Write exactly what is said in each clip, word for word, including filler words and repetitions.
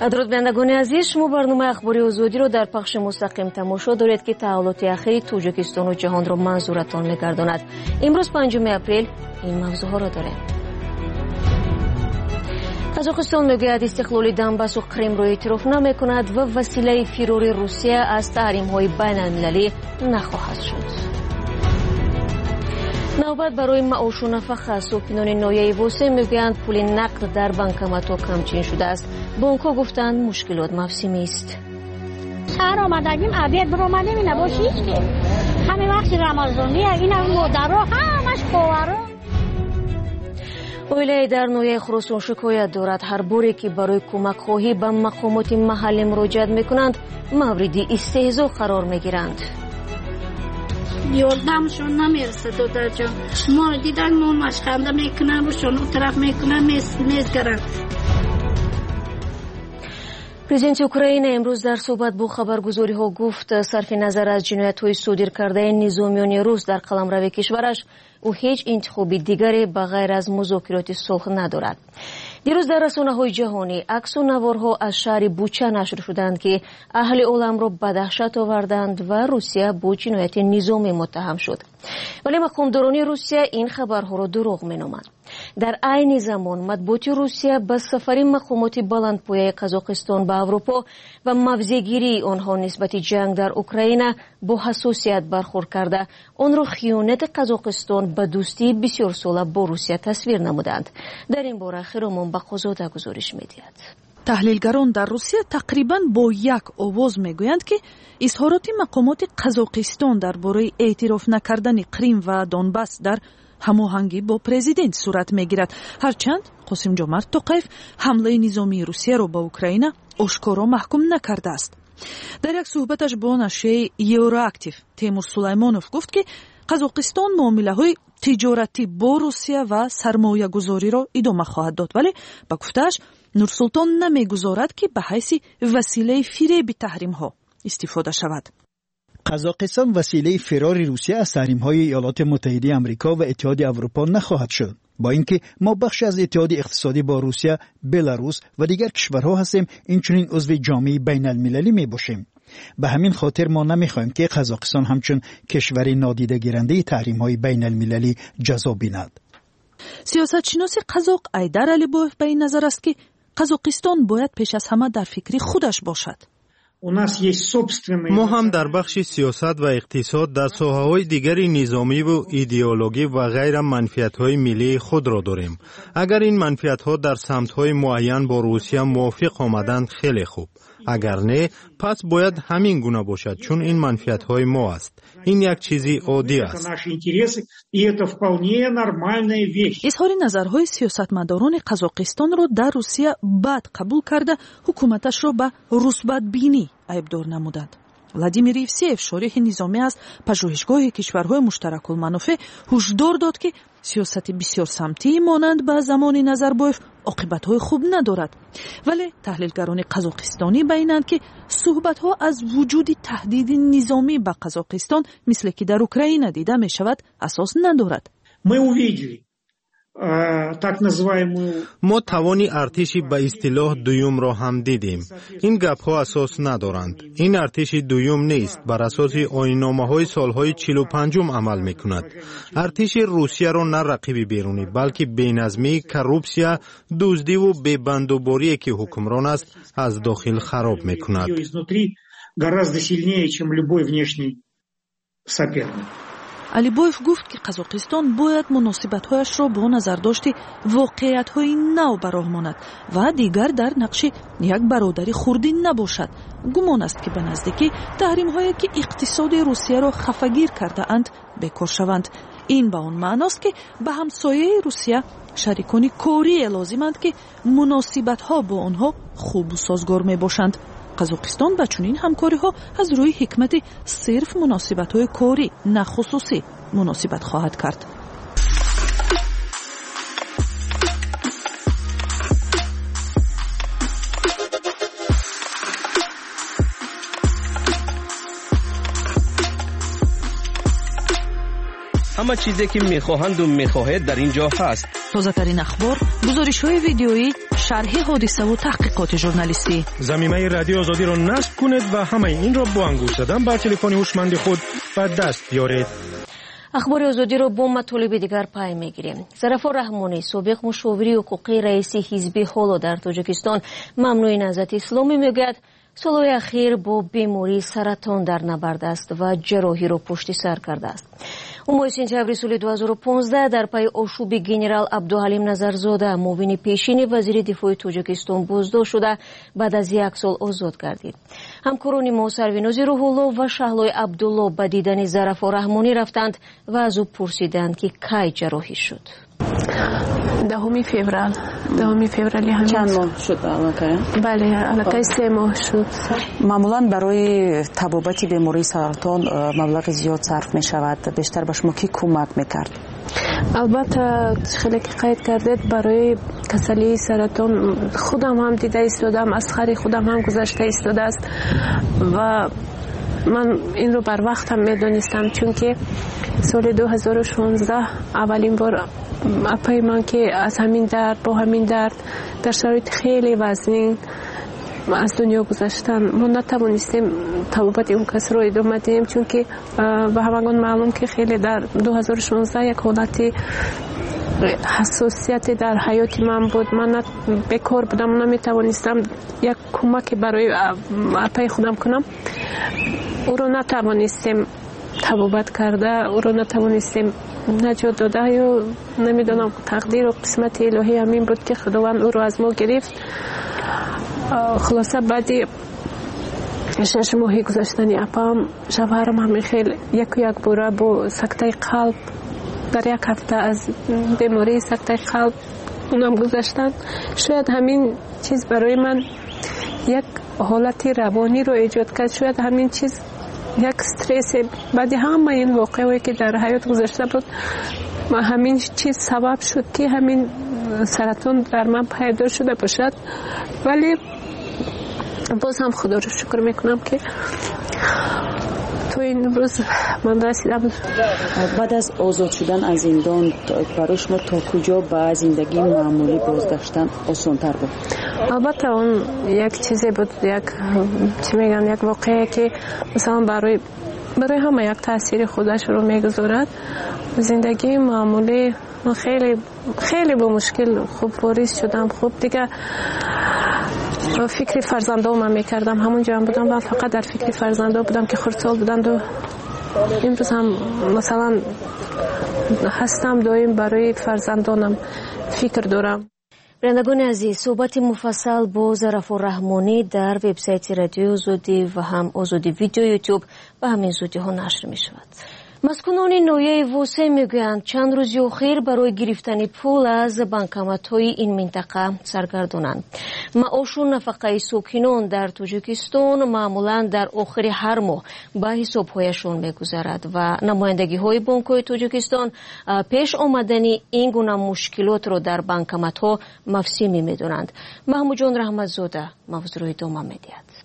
درود بینندگان عزیز، شما برنامه اخباری آزادی رو در پخش مستقیم تماشا دارید که تحولات اخیر تاجیکستان و جهان رو منظورتان می‌گرداند. امروز پنجم اپریل این موضوعها را داریم. قزاقستان میگوید استقلال دنباس و کریم را اعتراف نمی‌کند و وسیله فرار روسیه از تحریم‌های بین‌المللی نخواهد شد. نوبت برای معاش و نفقه ساکنان ناحیه واسه میگویند پول نقد در بانکمات‌ها کمچین شده است. بانک‌ها گفتند مشکلات موسمی است. سر آمدگیم عبید برآمده می نباشید که همه وقت رمضانیه، این هم مادرها همش خواهرها. اویله در ناحیه خراسان شکایت دارد هر باری که برای کمک خواهی به مقامات محلی مراجعت میکنند مورد استهزا قرار میگیرند. یادمشون نمیرسه دادر جان، ما دیدن ما مشخنده میکنن و شنو طرف میکنن میزگرن. پرزیدنت اوکراین امروز در صحبت با خبرگزاری ها گفت صرف نظر از جنایت های صادر کرده نظامیان روس در قلمرو کشورش او هیچ انتخابی دیگری بغیر از مذاکرات صلح ندارد. دیروز در رسانه‌های جهانی عکس و نوارها از شهر بوچا نشر شدند که اهل عالم را به دهشت آوردند و روسیه با جنایت نظامی متهم شد. ولی مقامداران روسیه این خبرها را دروغ می‌نامند. در عین زمان مطبوعات روسیه به سفر مقامات بلندپایه قزاقستان به اروپا و موضع‌گیری آنها نسبت جنگ در اوکراین با حساسیت برخورد کرده آن را خیانت قزاقستان به دوستی بسیار ساله با روسیه تصویر نمودند. در این باره خیرمان بقازاده گزارش می‌دهد. تحلیلگران در روسیه تقریباً با یک آواز میگویند که اظهارات مقامات قزاقستان درباره اعتراف نکردن کریم و دونباس در هماهنگی با پرزیدنت صورت میگیرد، هرچند قاسم جمعت توقیف حمله نظامی روسیه را به اوکراین آشکارا محکوم نکرده است. در یک صحبتش با نشریه یورااکتیو تیمور سلیمانوف گفت که قزاقستان معامله‌های تجارتی با روسیه و سرمایه گذاری را ادامه خواهد داد، ولی با گفته‌اش نورسلطان نمیگذارد که به حیث وسیله فریب تحریم‌ها استفاده شود. قزاقستان وسیله فرار روسیه از تحریم‌های ایالات متحده آمریکا و اتحاد اروپا نخواهد شد. با اینکه ما بخش از اتحاد اقتصادی با روسیه، بلاروس و دیگر کشورها هستیم، اینچنین عضو جامعه بین‌المللی میباشیم. به همین خاطر ما نمیخواهیم که قزاقستان همچون کشور نادیده گیرنده تحریم‌های بین‌المللی جزا بیند. سیاستشناس قزاق ایدر علیبویف به این نظر است که قزاقستان باید پیش از همه در فکر خودش باشد. ما هم در بخش سیاست و اقتصاد در ساحه‌های دیگری نظامی و ایدئولوژی و غیر منفعت‌های ملی خود را داریم. اگر این منفعت‌ها در سمت‌های معین با روسیه موافق آمدند خیلی خوب. اگر نه پس باید همین گونه باشد، چون این منفعت‌های ما است. این یک چیزی عادی است. اظهار نظرهای سیاستمداران قزاقستان را در روسیه بد قبول کرده حکومتش را به روسبدبینی عیبدار نمودند. ولادیمیر یوسیف شارح نظامی از پژوهشگاه کشورهای مشترک المنافع هشدار داد که سیاست بسیار سمتی مانند به زمان نظربایف عاقبت‌های خوب ندارد، ولی تحلیلگران قزاقستانی بیانند که صحبت‌ها از وجود تهدید نظامی به قزاقستان مثل که در اوکراین دیده می شود اساس ندارد. ما توانی ارتشی به اصطلاح دوم را هم دیدیم. این گپ‌ها اساس ندارند. این ارتش دوم نیست، بر اساس آیین‌نامه‌های سال‌های چهل و پنجم عمل می‌کند. ارتش روسیه را نه رقیب بیرونی بلکه بی‌نظمی، کروپسیا، دزدی و بی‌بندوباری که حکمران است از داخل خراب می‌کند. علیبویف گفت که قزاقستان باید مناسبت‌هایش را با نظرداشت واقعیت‌های نو براه ماند و دیگر در نقش یک برادری خردی نباشد. گمان است که به نزدیکی تحریم‌هایی که اقتصاد روسیه را خفگیر کرده اند بکار شوند. این به آن معناست که به همسایه روسیه شریکان کاری لازمند که مناسبت‌ها با آنها خوب و سازگار می‌باشند. قزاقستان با چنین همکاری‌ها از روی حکمت صرف مناسبت‌های کاری نه خصوصی مناسبت خواهد کرد. همه چیزی که میخواهند و میخواهید در اینجا هست. тозатарин ахбор, гузоришҳои видеоӣ, шарҳи ҳодиса ва таҳқиқоти журналистӣ. заминаи радио озодиро насб кунед ва ҳамаи инро бо ангуш задан ба телефони ҳушманди худ ба даст биёред. ахбори озодиро бо матолиби дигар пай мегирем. Зарафор Раҳмонӣ, собиқ мушовири ҳуқуқии раиси ҳизби ҳоло дар Тоҷикистон Мамнӯи Наҳзати Исломӣ мегӯяд, солҳои ахир бо бемории саратон дар набард аст ва ҷарроҳиро пушти сар кардааст. ӯ моҳи сентябри соли ду ҳазору понздаҳ дар пайи ошуби генерал Абдуҳалим Назарзода, муовини пешини вазири дифои Тоҷикистон боздошт шуда, баъд аз як сол озод гардид. ҳамкорони мо Сарвинози Рӯҳулло ва Шаҳлои Абдулло ба дидани Зарафор Раҳмонӣ рафтанд ва аз ӯ пурсиданд ки кай ҷарроҳӣ шуд. دهمی فوریه دهمی فوریه همین چند ماه شد الان؟ بله الان سه ماه شد. معمولا برای تبابت بیماری سرطان مبلغ زیاد صرف می شود. بیشتر به شما کی کمک میکرد؟ البته خیلی که قید کردید برای کسلی سرطان خودم هم دیده ایستادم، از خری خودم هم گذشته ایستاده است و من این رو بر وقت هم میدونستم، چون که سال دو هزار و شانزده اولین بار اپای من که از همین درد با همین درد در شرایط خیلی وزنین از دنیا گذشتن، ما نتوانستیم طبابت اون کس رو ادامه دهیم، چون که به همگان معلوم که خیلی در دو هزار و شانزده یک حالت حساسیت در حیات من بود. من بیکار بودم، نمیتوانستم یک کمک برای اپای خودم کنم. او رو نتوانستیم طبابت کرده، او رو نتوانستیم نجات داده، یا نمیدونم تقدیر و قسمت الهی همین بود که خداوند او رو از ما گرفت. خلاصه بعدی شش ماهی گذشتنی اپام، شوهرم همین خیلی یک یک بوره با سکته قلب در یک هفته از بیماری سکته قلب اونم گذشتن. شاید همین چیز برای من یک حالت روانی رو ایجاد کرد، شاید همین چیز یک استرس بعد همه این واقعی که در حیات گذشته بود و همین چیز سبب شد که همین سرطان در من پیدا شده باشد. ولی باز هم خدا رو شکر میکنم که تو این روز من رسیدم. بعد از آزاد شدن از زندان برای شما تا کجا به زندگی معمولی بازگشتن آسان‌تر بود؟ البته اون یک چیزی بود، یک چی میگن، یک واقعی که مثلا برای برای همه یک تاثیر خودش رو میگذارد. زندگی معمولی من خیلی خیلی با مشکل خوب واریز شدم. خوب دیگه فکر فرزندام میکردم، همونجا هم بودم و فقط در فکر فرزندام بودم که خردسال بودند و امروز هم مثلا هستم دائم برای فرزندانم فکر دارم. برندگان عزیز، صحبت مفصل با زرافور رحمانی در وبسایت رادیو آزادی و هم آزادی ویدیو یوتیوب به همین زودی ها نشر می شود. مسکونان نویه ووسه میگویند چند روزی اخیر برای گرفتن پول از بانکامت‌های این منطقه سرگردانند. معاش و نفقه ساکنان در تاجیکستان معمولا در آخر هر ماه به حساب‌هایشان میگذرد و نمایندگی‌های بانک‌های تاجیکستان پیش آمدن این گونه مشکلات را در بانکامت‌ها مفهومی می‌دانند. محمود جان رحمت‌زاده موضوع را ادامه می‌دهد.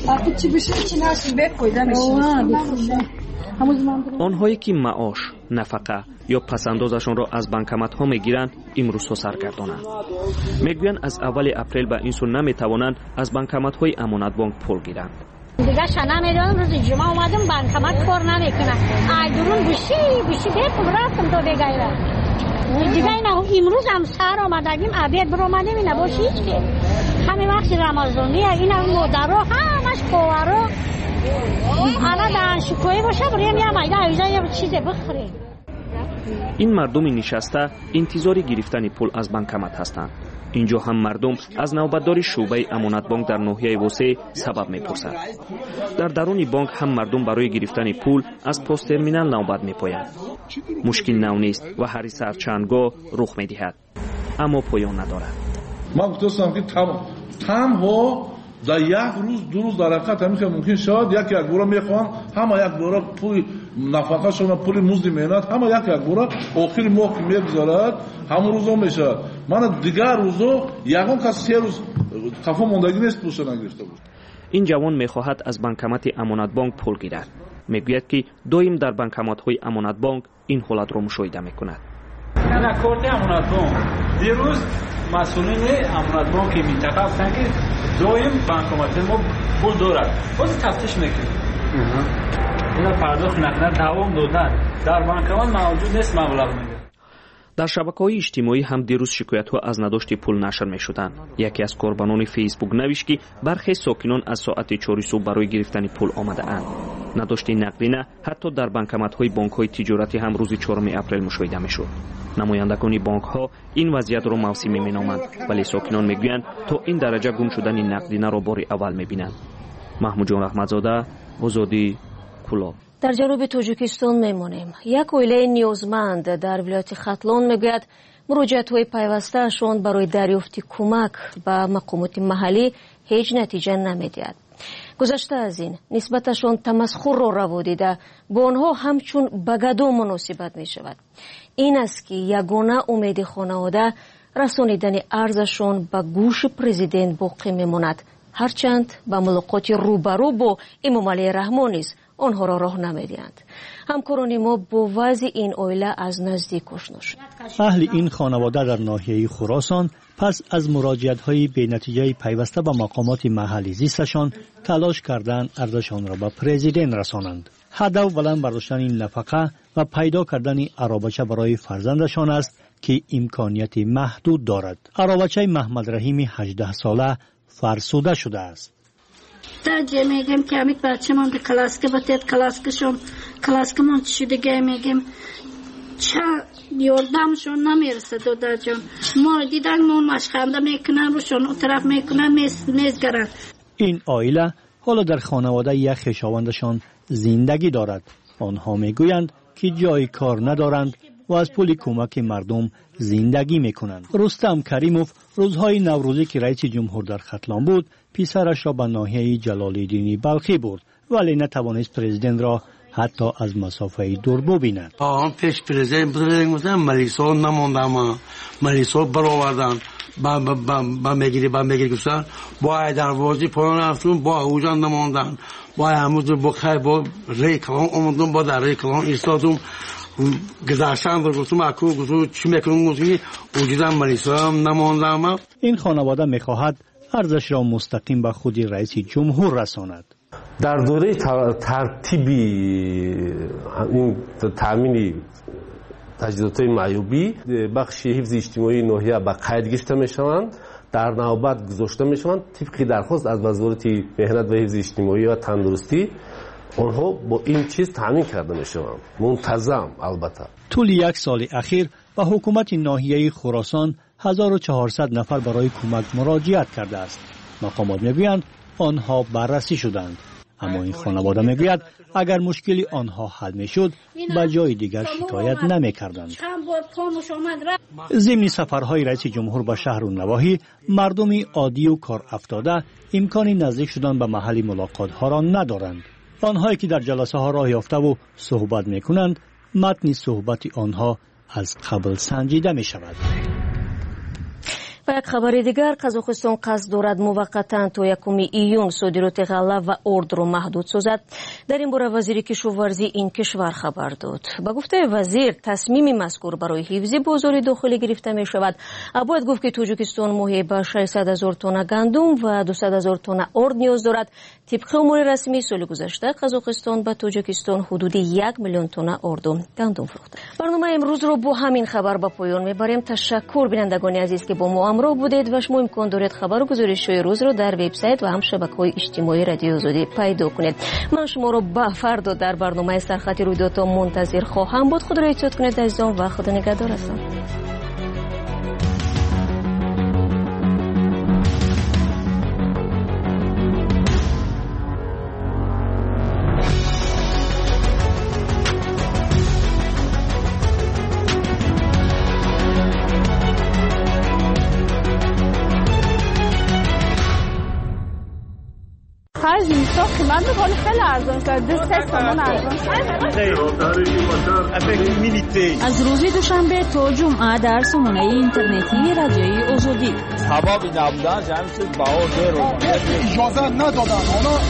آنهایی که معاش، نفقه یا پسندازشان را از بانکامت ها میگیرند امروز ها سرگردانند. میگویند از اول اپریل به این سو نمیتوانند از بانکامت های امانت بانک پول گیرند. دیگه شنا میدونم روز جمعه اومدم بانکامت کار نمیکنه. اجرون بشی بشی به پول رفتم تو بگیرم. دیگه اینا امروز هم سر آمدیم عبید برو اومدیم اینا باشه هیچ که. همین وقت رمضانیه اینا مادرها همش خواهرها الان در شکوی باشه بریم یه مایده هیجا یه چیزی بخوریم. این مردم نشسته انتظار گرفتن پول از بانکامت هستند. اینجا هم مردم از نوبتداری شعبه امانت بانک در ناحیه وسه سبب میپرسند. در درون بانک هم مردم برای گرفتن پول از پست ترمینال نوبت میپویند. مشکل نو نیست و هر سر چندگاه رخ میدهد، اما پایان ندارد. ما گفتم که تمام تنها در یک روز دو روز در حقیقت همین که ممکن شد یک یک بورا میخوان همه یک بورا پول نفقه شما پول مزد مهنت همه یک یک بورا آخر ماه که میگذارد همون روزا میشه. من دیگر روزا یکم کس سه روز خفا موندگی نیست پولش نگرفته بود. این جوان میخواهد از بانکامت امانت بانک پول گیرد. میگوید که دائم در بانکامت های امانت بانک این حالت را مشاهده میکند. کارت امانت بانک دیروز مسئولین امانت بانک منطقه گفتن که دائم بانکمات ما پول دارد باز تفتیش میکنیم اینا پرداخت نکنه دوام دادن در بانکمات موجود نیست مبلغ میده. در شبکه‌های اجتماعی هم دیروز شکایت‌ها از نداشت پول نشر می‌شدند. یکی از کاربران فیسبوک نوشت که برخی ساکنان از ساعت چهار صبح برای گرفتن پول آمده‌اند. نداشت نقدینه حتی در بانکمات‌های بانک‌های تجارتی هم روز چهارم اپریل مشاهده می‌شد. نمایندگان بانک‌ها این وضعیت را موسمی می‌نامند، ولی ساکنان می‌گویند تا این درجه گم شدن نقدینه را بار اول می‌بینند. محمود جان رحمتزاده، آزادی، کلاب. در جنوب تاجیکستان میمانیم. یک عائله نیازمند در ولایت ختلان میگوید مراجعت‌های پیوسته‌شان برای دریافت کمک به مقامات محلی هیچ نتیجه نمی‌دهد. گذشته از این نسبتشان تمسخر را روا دیده با آنها همچون بگدو مناسبت می‌شود. این است که یگانه امید خانواده رسانیدن عرضشان به گوش پرزیدنت باقی میماند، هرچند به ملاقات روبرو با امام علی رحمان نیز آنها را راه نمیدهند. همکاران ما با وضع این عائله از نزدیک آشنا شد. اهل این خانواده در ناحیه خراسان پس از مراجعت‌های بی‌نتیجه پیوسته به مقامات محلی زیستشان تلاش کردند ارزشان را به پرزیدنت رسانند. هدف بلند برداشتن این نفقه و پیدا کردن عرابچه برای فرزندشان است که امکانیت محدود دارد. عرابچه محمد رحیم هجده ساله فرسوده شده است. درجه میگم که امید بچه من به کلاسکه بتید کلاسکشون کلاسکه من شدگه میگم چه یاردمشون نمیرسه دو درجان ما دیدن مون مشخنده میکنن روشون اون طرف میکنن میزگرن. این عائله حالا در خانواده یک خویشاوندشان زندگی دارد. آنها میگویند که جای کار ندارند و از پول کمک مردم زندگی میکنند. رستم کریموف روزهای نوروزی که رئیس جمهور در ختلان بود پسرش را به ناحیه جلال‌الدین بلخی برد، ولی نتوانست پرزیدنت را حتی از مسافه دور ببیند. آن پیش پرزیدنت بودن گفتن ملیسا نموندم ملیسا برآوردن با با با میگیری با میگیری گفتن با دروازه پایان رفتون با اوجان نموندن با عمود بخیر با ریکلان اومدم با در ریکلان ایستادم گذاشتن رو گفتم اکو گفتم چی میکنم گفتم اوجدم ملیسا نموندم. این خانواده میخواهد ارزش را مستقیم به خود رئیس جمهور رساند. در دوره ترتیبی این تامین تجهیزات معیوبی بخش حفظ اجتماعی ناحیه به قید گرفته میشوند، در نوبت گذاشته میشوند طبق درخواست از وزارت مهنت و حفظ اجتماعی و تندرستی. آنها با این چیز تامین کرده میشوند منتظم. البته طول یک سال اخیر به حکومت ناحیه خراسان هزار و چهارصد نفر برای کمک مراجعت کرده است. مقامات میگویند آنها بررسی شدند، اما این خانواده میگوید اگر مشکلی آنها حل میشد به جای دیگر شکایت نمیکردند. ضمن سفرهای رئیس جمهور به شهر و نواحی مردم عادی و کار افتاده امکان نزدیک شدن به محل ملاقات ها را ندارند. آنهایی که در جلسه ها راه یافته و صحبت میکنند متن صحبت آنها از قبل سنجیده می شود. و یک خبر دیگر، قزاقستان قصد دارد موقتا تا یکم ایون صادرات غله و ارد را محدود سازد. در این باره وزیر کشاورزی این کشور خبر داد. به گفته وزیر تصمیم مذکور برای حفظ بازار داخلی گرفته می شود. باید گفت که تاجیکستان ماهی به ششصد هزار تن گندم و دویست هزار تن ارد نیاز دارد. طبق امور رسمی سال گذشته قزاقستان به تاجیکستان حدود یک میلیون تن ارد و گندم فروخته. برنامه امروز رو با همین خبر به پایان میبریم. تشکر بینندگان عزیز که با ما همراه بودید و شما امکان دارید خبر و گزارش‌های روز رو در وبسایت و هم شبکه‌های اجتماعی رادیو آزادی پیدا کنید. من شما رو به فردا در برنامه سرخط رویدادها منتظر خواهم بود. خدا را یاد کنید عزیزان و خدا نگهدارتان. خرج میسا قیمت بکنه خیلی ارزان کرده سه سامان ارزان از روز دوشنبه تا جمعه در سامانه اینترنتی رادیوی آزادی سبابی نبودن جمعیت باور رو اجازه ندادن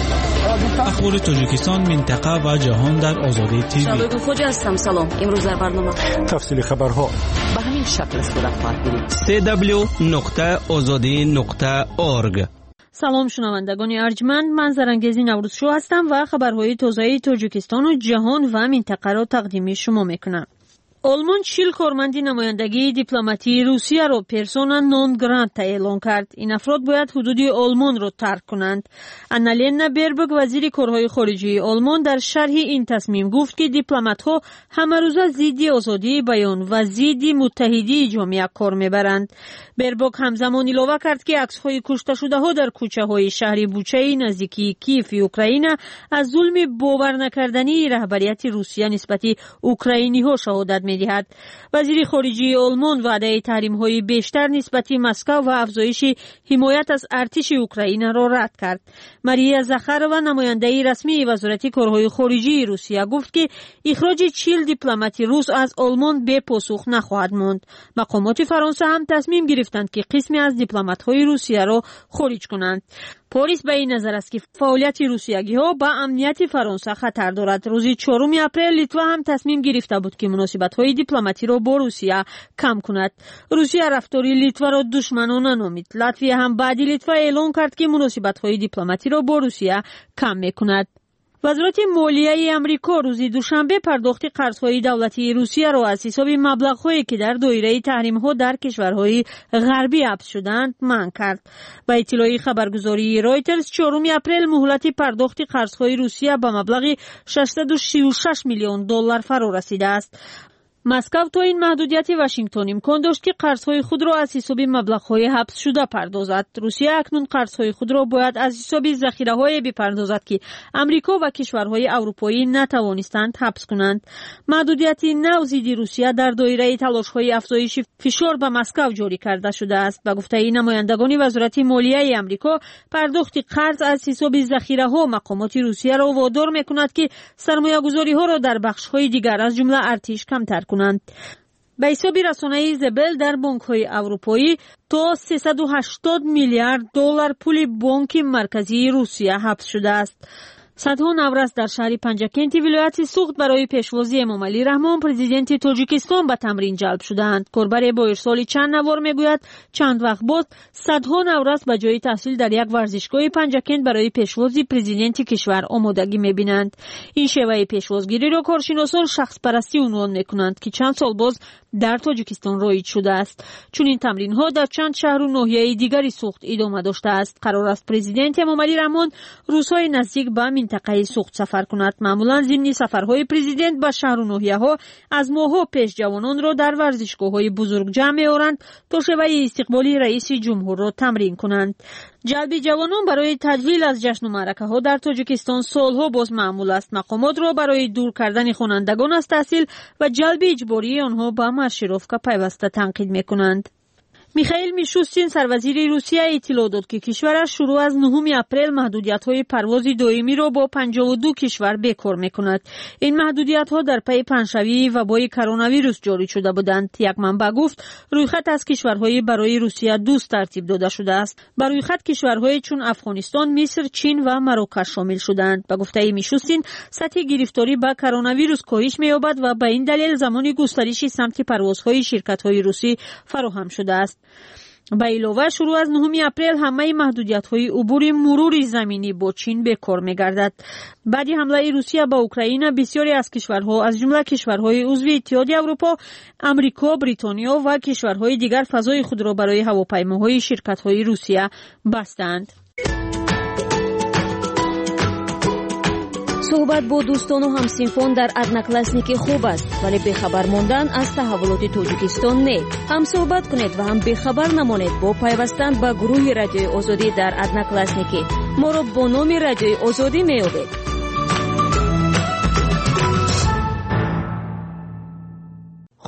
اخبار تاجیکستان، منطقه و جهان در آزادی تیوی. شادو خوجا هستم. سلام. امروز در برنامه تفصیل خبرها به همین شکل صورت خواهد گرفت. سی دبلیو نقطه آزادی نقطه اورگ. سلام شنوندگان ارجمند، من زرنگیزی نوروزشو هستم و خبرهای تازه تاجیکستان و جهان و منطقه را تقدیم شما میکنم. آلمان چهل کارمند نمایندگی دیپلماتی روسیه را پرسونا نون گرانتا اعلام کرد. این افراد باید حدود آلمان را ترک کنند. آنالنا بربوگ وزیر کارهای خارجه آلمان در شرح این تصمیم گفت که دیپلمات‌ها همه روزه ضد آزادی بیان و ضد متحدی جامعه کار میبرند. بربوگ همزمان اضافه کرد که عکس‌های کشته شده‌ها در کوچه‌های شهر بوچه نزدیکی کیف اوکراین از ظلم باور نکردنی رهبریت روسیه نسبت اوکراینی‌ها شهادت می‌دهد. وزیر خارجه آلمان وعده تحریم‌های بیشتر نسبت مسکو و افزایش حمایت از ارتش اوکراین را رد کرد. ماریا زاخارова نماینده رسمی وزارت کارهای خارجه روسیه گفت که اخراج چهل دیپلمات روس از آلمان به پاسخ نخواهد ماند. مقامات فرانسه هم تصمیم گرفتند که قسمی از دیپلمات‌های روسیه را خارج کنند. پاریس به این نظر است که فعالیت روسیه‌گی‌ها با امنیت فرانسه خطر دارد. روز چهارم اپریل لیتوا هم تصمیم گرفته بود که مناسبت‌های دیپلماتی را با روسیه کم کند. روسیه رفتار لیتوا را دشمنانه نامید. لاتویا هم بعد لیتوا اعلام کرد که مناسبت‌های دیپلماتی را با روسیه کم می‌کند. وزارت مالیه امریکا روز دوشنبه پرداخت قرض‌های دولتی روسیه را از حساب مبلغ‌هایی که در دایره تحریم‌ها در کشورهای غربی حبس شدند منع کرد. با اطلاع خبرگزاری رایترز چهارم اپریل مهلت پرداخت قرض‌های روسیه به مبلغ ششصد و سی و شش میلیون دلار فرا رسیده است. مسکو تا این محدودیت واشنگتن امکان داشت که قرض‌های خود را از حساب مبلغ‌های حبس شده پردازد. روسیه اکنون قرض‌های خود را باید از حساب ذخیره‌های بپردازد که امریکا و کشورهای اروپایی نتوانستند حبس کنند. محدودیت نو ضد روسیه در دایره تلاش‌های افزایش فشار به مسکو جاری کرده شده است. به گفته نمایندگان وزارت مالیه امریکا، پرداخت قرض از حساب ذخیره‌ها مقامات روسیه را وادار می‌کند که سرمایه‌گذاری‌ها را در بخش‌های دیگر از جمله ارتش کمتر کنند. به حساب رسانه زبل در بانک‌های اروپایی تا سیصد و هشتاد میلیارد دلار پول بانک مرکزی روسیه حبس شده است. صدها نورس در شهر پنجاکنت ولایت سوخت برای پیشوازی امام علی رحمان پرزیدنت تاجیکستان به تمرین جلب شدند. کاربر با ارسال چند نوار میگوید چند وقت بعد صدها نورس به جای تحصیل در یک ورزشگاه پنجاکنت برای پیشوازی پرزیدنت کشور آمادگی میبینند. این شیوه پیشوازگیری را کارشناسان شخص پرستی عنوان میکنند که چند سال باز در تاجیکستان رایج شده است. چون این تمرین ها در چند شهر و ناحیه دیگری سوخت ادامه داشته است. قرار است پرزیدنت امام علی رحمان روزهای نزدیک به منطقه سوخت سفر کند. معمولا ضمن سفرهای پرزیدنت به شهر و ناحیه ها از ماه‌ها پیش جوانان را در ورزشگاه‌های بزرگ جمع می‌آورند تا شیوه استقبال رئیس جمهور را تمرین کنند. جلب جوانان برای تجلیل از جشن و معرکه‌ها در تاجیکستان سالها باز معمول است. مقامات را برای دور کردن خوانندگان از تحصیل و جلب اجباری آنها به مارشیروفکا پیوسته تنقید می‌کنند. میخائیل میشوستین سروزیر روسیه اطلاع داد که کشورش شروع از نهم اپریل محدودیت‌های پرواز دائمی را با پنجاه و دو کشور بکار می‌کند. این محدودیت‌ها در پی پنجشنبه وبای کرونا ویروس جاری شده بودند. یک منبع گفت رویخط از کشورهای برای روسیه دوست ترتیب داده شده است. بر رویخط کشورهای چون افغانستان، مصر، چین و مراکش شامل شدند. به گفته میشوستین سطح گرفتاری به کرونا ویروس کاهش می‌یابد و به این دلیل زمان گسترش سمت پروازهای شرکت‌های روسی فراهم شده است. به علاوه شروع از نهم اپریل همه محدودیت‌های عبور مرور زمینی با چین به کار می‌گردد. بعد حمله روسیه به اوکراین بسیاری از کشورها از جمله کشورهای عضو اتحادیه اروپا، امریکا، بریتانیا و کشورهای دیگر فضای خود را برای هواپیماهای شرکت‌های روسیه بستند. صحبت با دوستان و همسینفان در ادناکلاسنیک خوب است، ولی بخبر ماندن از تحولات تاجیکستان نه. هم صحبت کنید و هم بخبر نمانید با پیوستن به گروه رادیوی آزادی در ادناکلاسنیک. ما را با نام رادیوی آزادی می‌یابید.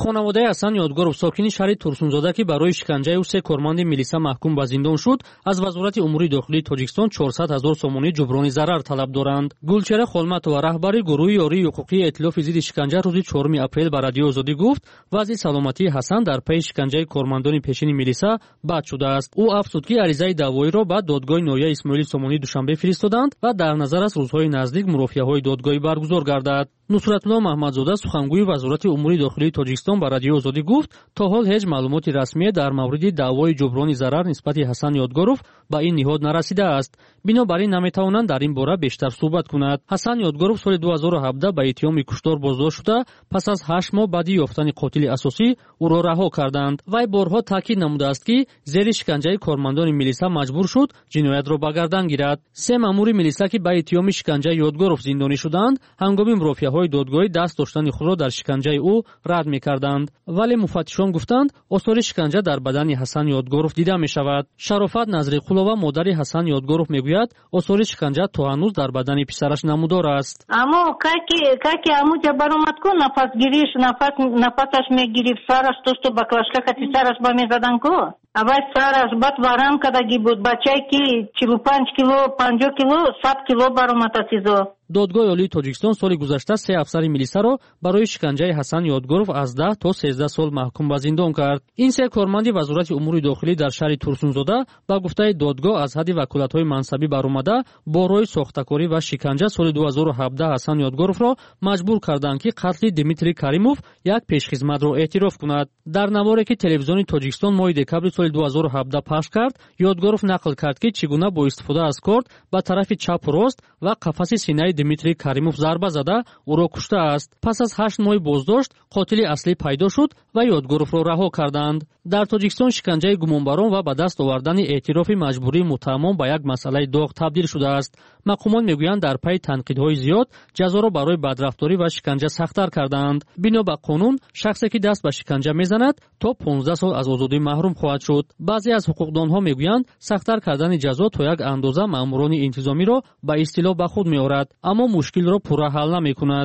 خانواده حسن یادگارов ساکنی شهر ترسونزاده که برای شکنجه او سه کارمند میلیسا محکوم به زندان شد از وزارت امور داخلی تاجیکستان چهارصد هزار سومانی جبران ضرر طلب دارند. گلچهره خولمتова رهبر گروه یاری حقوقی ائتلاف ضد شکنجه روز چهارم اپریل به رادیو آزادی گفت وضع سلامتی حسن در پی شکنجه کارمندان پیشین میلیسا بد شده است. او افزود که عریضه دعوایی را به دادگاه ناحیه اسماعیل سومانی دوشنبه فرستادند و در نظر است روزهای نزدیک مرافعه‌های دادگاهی برگزار گردد. نصرتالله محمدزاده سخنگوی وزارت امور داخلی تاجیکستان به رادیو آزادی گفت تا حال هیچ معلومات رسمی در مورد دعوای جبران ضرر نسبت حسن یادگارов به این نهاد نرسیده است. بنابراین نمیتوانند در این باره بیشتر صحبت کند. حسن یادگارov سال دو هزار و هفده به اتهام کشتار بازداشت شده پس از هشت ماه بعد یافتن قاتل اساسی او را رها کردند. وی بارها تاکید نموده است که زیر شکنجه کارمندان میلیسا مجبور شد جنایت را به گردن گیرد. سه مأمور میلیسا که به اتهام شکنجه یادگارov زندانی شدند هنگام مرافعه‌های دادگاهی دست داشتن خود را در شکنجه او رد می‌کردند، ولی مفتشان گفتند آثار شکنجه در بدن حسن یادگارov دیده می‌شود. شرافت نظریقلووا مادر حسن یادگارov میگوید آثار شکنجه تا هنوز در بدن پسرش نمودار است. اما کاکی کاکی امو جبرومت کو نفس گیریش نفس نفسش میگیرید سرش تو بکلاشکا ختی سرش با میزدن کو اول سرش بات وارم کداگی بود بچه‌ای که چهل و پنج کیلو پنجاه کیلو صد کیلو بارومت چیزو. دادگاه عالی تاجیکستان سال گذشته سه افسر میلیسا را برای شکنجه حسن یادگارov از ده تا سیزده سال محکوم به زندان کرد. این سه کارمند وزارت امور داخلی در شهر ترسونزاده با گفته دادگاه از حد وکالت‌های منصبی برآمده بارای ساختکاری و شکنجه سال دو هزار و هفده حسن یادگارov را مجبور کردند که قتل دمیتری کریموف یک پیشخدمت را اعتراف کند. در نواری که تلویزیون تاجیکستان ماه دکبر سال دو هزار و هفده پخش کرد یادگارov نقل کرد که چگونه با استفاده از کارت به طرف چپ و راست و قفس سینه دمیتری کریموف ضربه زده او را کشته است. پس از هشت ماه بازداشت قاتل اصلی پیدا شد و یادگارov را رها کردند. در تاجیکستان شکنجه گمانباران و به دست آوردن اعتراف مجبوری متهمان به یک مسئله داغ تبدیل شده است. مقامات میگویند در پی تنقیدهای زیاد جزا را برای بدرفتاری و شکنجه سخت‌تر کردند. بنا به قانون شخصی که دست به شکنجه میزند تا پانزده سال از آزادی محروم خواهد شد. بعضی از حقوقدانها میگویند سخت‌تر کردن جزا تا یک اندازه مأموران انتظامی را به اصطلاح به خود میآورد، اما مشکل را پورا حل نمی‌کند.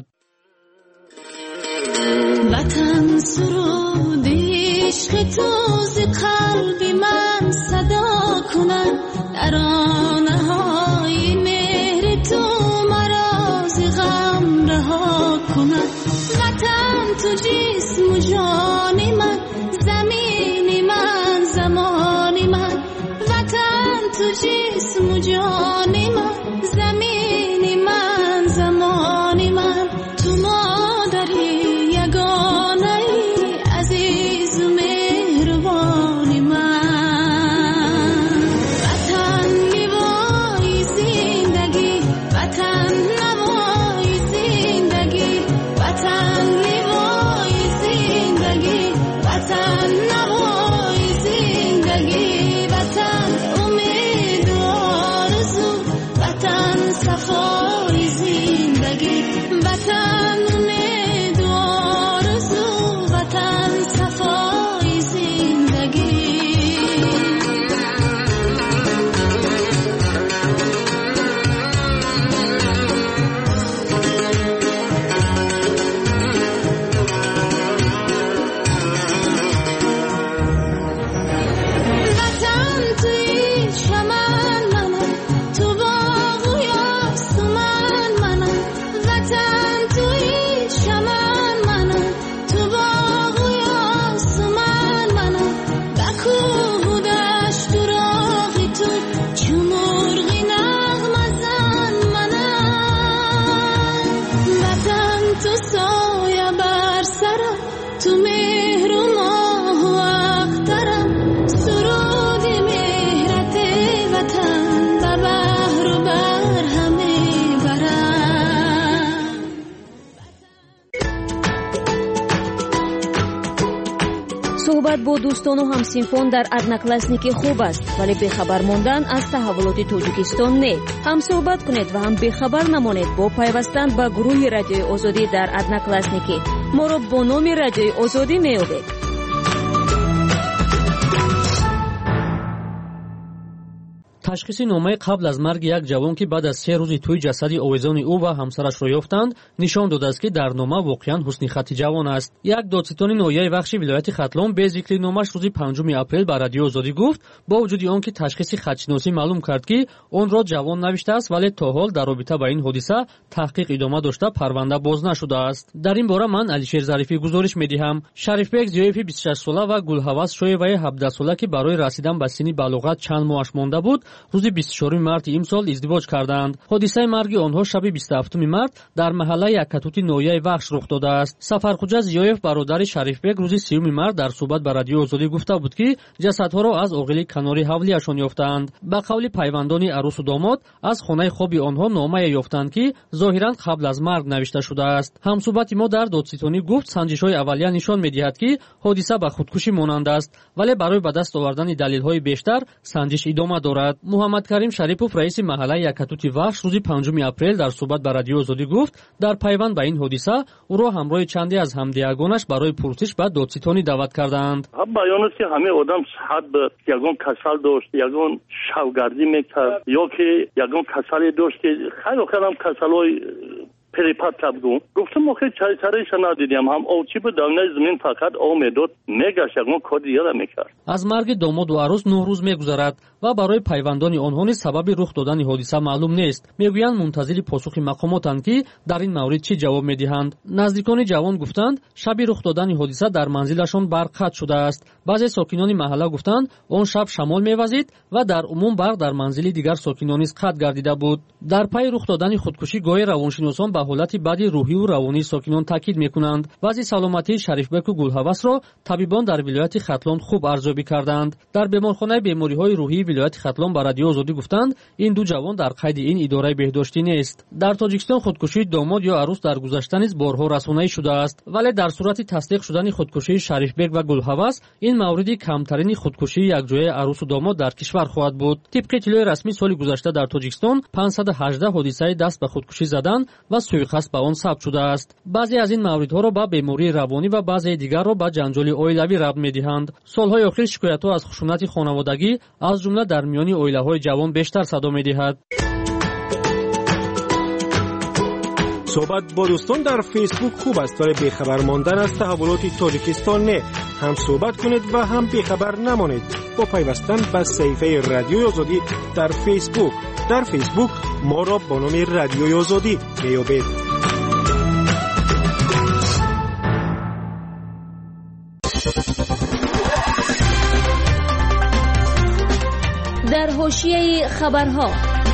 وطن سرود عشق تو ز قلب من صدا کند، ترانه‌های مهر تو مرا ز غم رها کند. وطن تو جسم و جان من، زمین من زمان من. وطن تو جسم و جان من، زمین من زمان من. تو مادری یگانه عزیز و مهربان من. وطن لیوای زندگی، وطن نوای زندگی. وطن لیوای زندگی، وطن نوای زندگی. وطن امید و آرزو، وطن صفای زندگی. وطن امید و آرزو، وطن صفای زندگی. وطن توی چمن منم، تو باغ و یاسمن منم. وطن توی چمن منم، تو باغ و یاسمن منم. به کوه و دشت و راغی تو چو مرغی نغمه زن منم. وطن تو سایه بر سرم، تو مهر و ماه و اخترم. سرود مهرت وطن به بحر و بر همه برم. صحبت با دوستان و همسینفان در ادناکلاسنیکی خوب است، ولی بخبر ماندن از تحولات تاجیکستان نه. هم صحبت کنید و هم بخبر نمانید با پیوستن به گروه رادیوی آزادی در ادناکلاسنیکی. ما را با نام رادیوی آزادی میابید. ташхиси номаи қабл аз марги як ҷавон ки баъд аз се рӯзи тӯи ҷасади овезони ӯ ва ҳамсарашро ёфтанд нишон додааст ки дар нома воқеан ҳусни хати ҷавон аст. як додситони ноҳияи вахши вилояти хатлон бе зикри номаш рӯзи панҷуми апрел ба радиои озодӣ гуфт бо вуҷуди он ки ташхиси хатшиносӣ маълум кард ки онро ҷавон навиштааст, вале то ҳол дар робита ба ин ҳодиса таҳқиқ идома дошта парванда боз нашудааст. дар ин бора ман алишер зарифӣ гузориш медиҳам. шарифбек зиёеви бисту шаш сола ва гулҳавас шоеваи ҳабдаҳ сола ки барои расидан ба синни балоғат чанд моҳаш монда буд, рӯзи бисту чоруми марти имсол издивоҷ карданд. ҳодисаи марги онҳо шаби бисту ҳафтуми март дар маҳаллаи яккатути ноҳияи вахш рух додааст. Сафархуҷа зиёев бародари шарифбек рӯзи сеюми март дар суҳбат ба радиои озодӣ гуфта буд ки ҷасадҳоро аз оғили канори ҳавлияшон ёфтаанд. ба қавли пайвандони арӯсу домод аз хонаи хоби онҳо номае ёфтанд ки зоҳиран қабл аз марг навишта шудааст. ҳамсуҳбати мо дар додситонӣ гуфт санҷишҳои аввалия нишон медиҳад ки ҳодиса ба худкушӣ монанд аст, вале барои ба даст овардани далелҳои бештар санҷиш идома дорад. муҳаммадкарим шарипов раиси маҳаллаи яккатути вахш рӯзи панҷуми апрел дар суҳбат ба радиои озодӣ гуфт дар пайванд ба ин ҳодиса ӯро ҳамроҳи чанде аз ҳамдиягонаш барои пурсиш ба додситонӣ даъват карданд. баён аст ки ҳамаи одам ҳад ягон касал дошт, ягон шавгардӣ мекард ё ки ягон касале дошт ки хеле хелам касалҳои перепад кабду. гуфтам охир чареша надидем, ҳам овчи бу давнаи замин фақат ов медод, мегашт ягон кор дигара мекард. аз марги домоду арӯс нӯҳ рӯз мегузарад ва барои пайвандони онҳо низ сабаби рух додани ҳодиса маълум нест. мегӯянд мунтазири посухи мақомотанд ки дар ин маврид чӣ ҷавоб медиҳанд. наздикони ҷавон гуфтанд шаби рух додани ҳодиса дар манзилашон барқ қатъ шудааст. баъзе сокинони маҳалла гуфтанд он шаб шамол мевазид ва дар умум барқ дар манзили дигар сокинон низ қатъ гардида буд. дар пайи рух додани худкушӣ гоҳе равоншиносон ба ҳолати баъди рӯҳиву равонии сокинон таъкид мекунанд. вазъи саломатии шарифбеку гулҳавасро табибон дар вилояти хатлон хуб арзёбӣ карданд. дар беморхонаи бемориҳои рӯҳии вилояти хатлон ба радиои озодӣ гуфтанд ин ду ҷавон дар қайди ин идораи беҳдоштӣ нест. дар тоҷикистон худкушии домод ё арӯс дар гузашта низ борҳо расонаӣ шудааст, вале дар сурати тасдиқ шудани худкушии шарифбек ва гулҳавас ин мавриди камтарини худкушии якҷояи арӯсу домод дар кишвар хоҳад буд. тибқи иттилои расмӣ соли гузашта дар тоҷикистон панҷсад و ҳаждаҳ ҳодисаи даст ба худкушӣ задан ва суиқасд ба он сабт шудааст. баъзе аз ин мавридҳоро ба бемории равонӣ ва баъзеи дигарро ба ҷанҷоли оилавӣ рабт медиҳанд. солҳои охир шикоятҳо аз хушунати хонаводагӣ аз ҷумла дар миёни оилаҳои ҷавон бештар садо медиҳад. صحبت با دوستان در فیسبوک خوب است ولی بیخبر ماندن از تحولات تاجیکستان نه. هم صحبت کنید و هم بیخبر نمانید با پیوستن به صفحه رادیوی آزادی در فیسبوک. در فیسبوک ما را با نام رادیوی آزادی بیابید. در حاشیه خبرها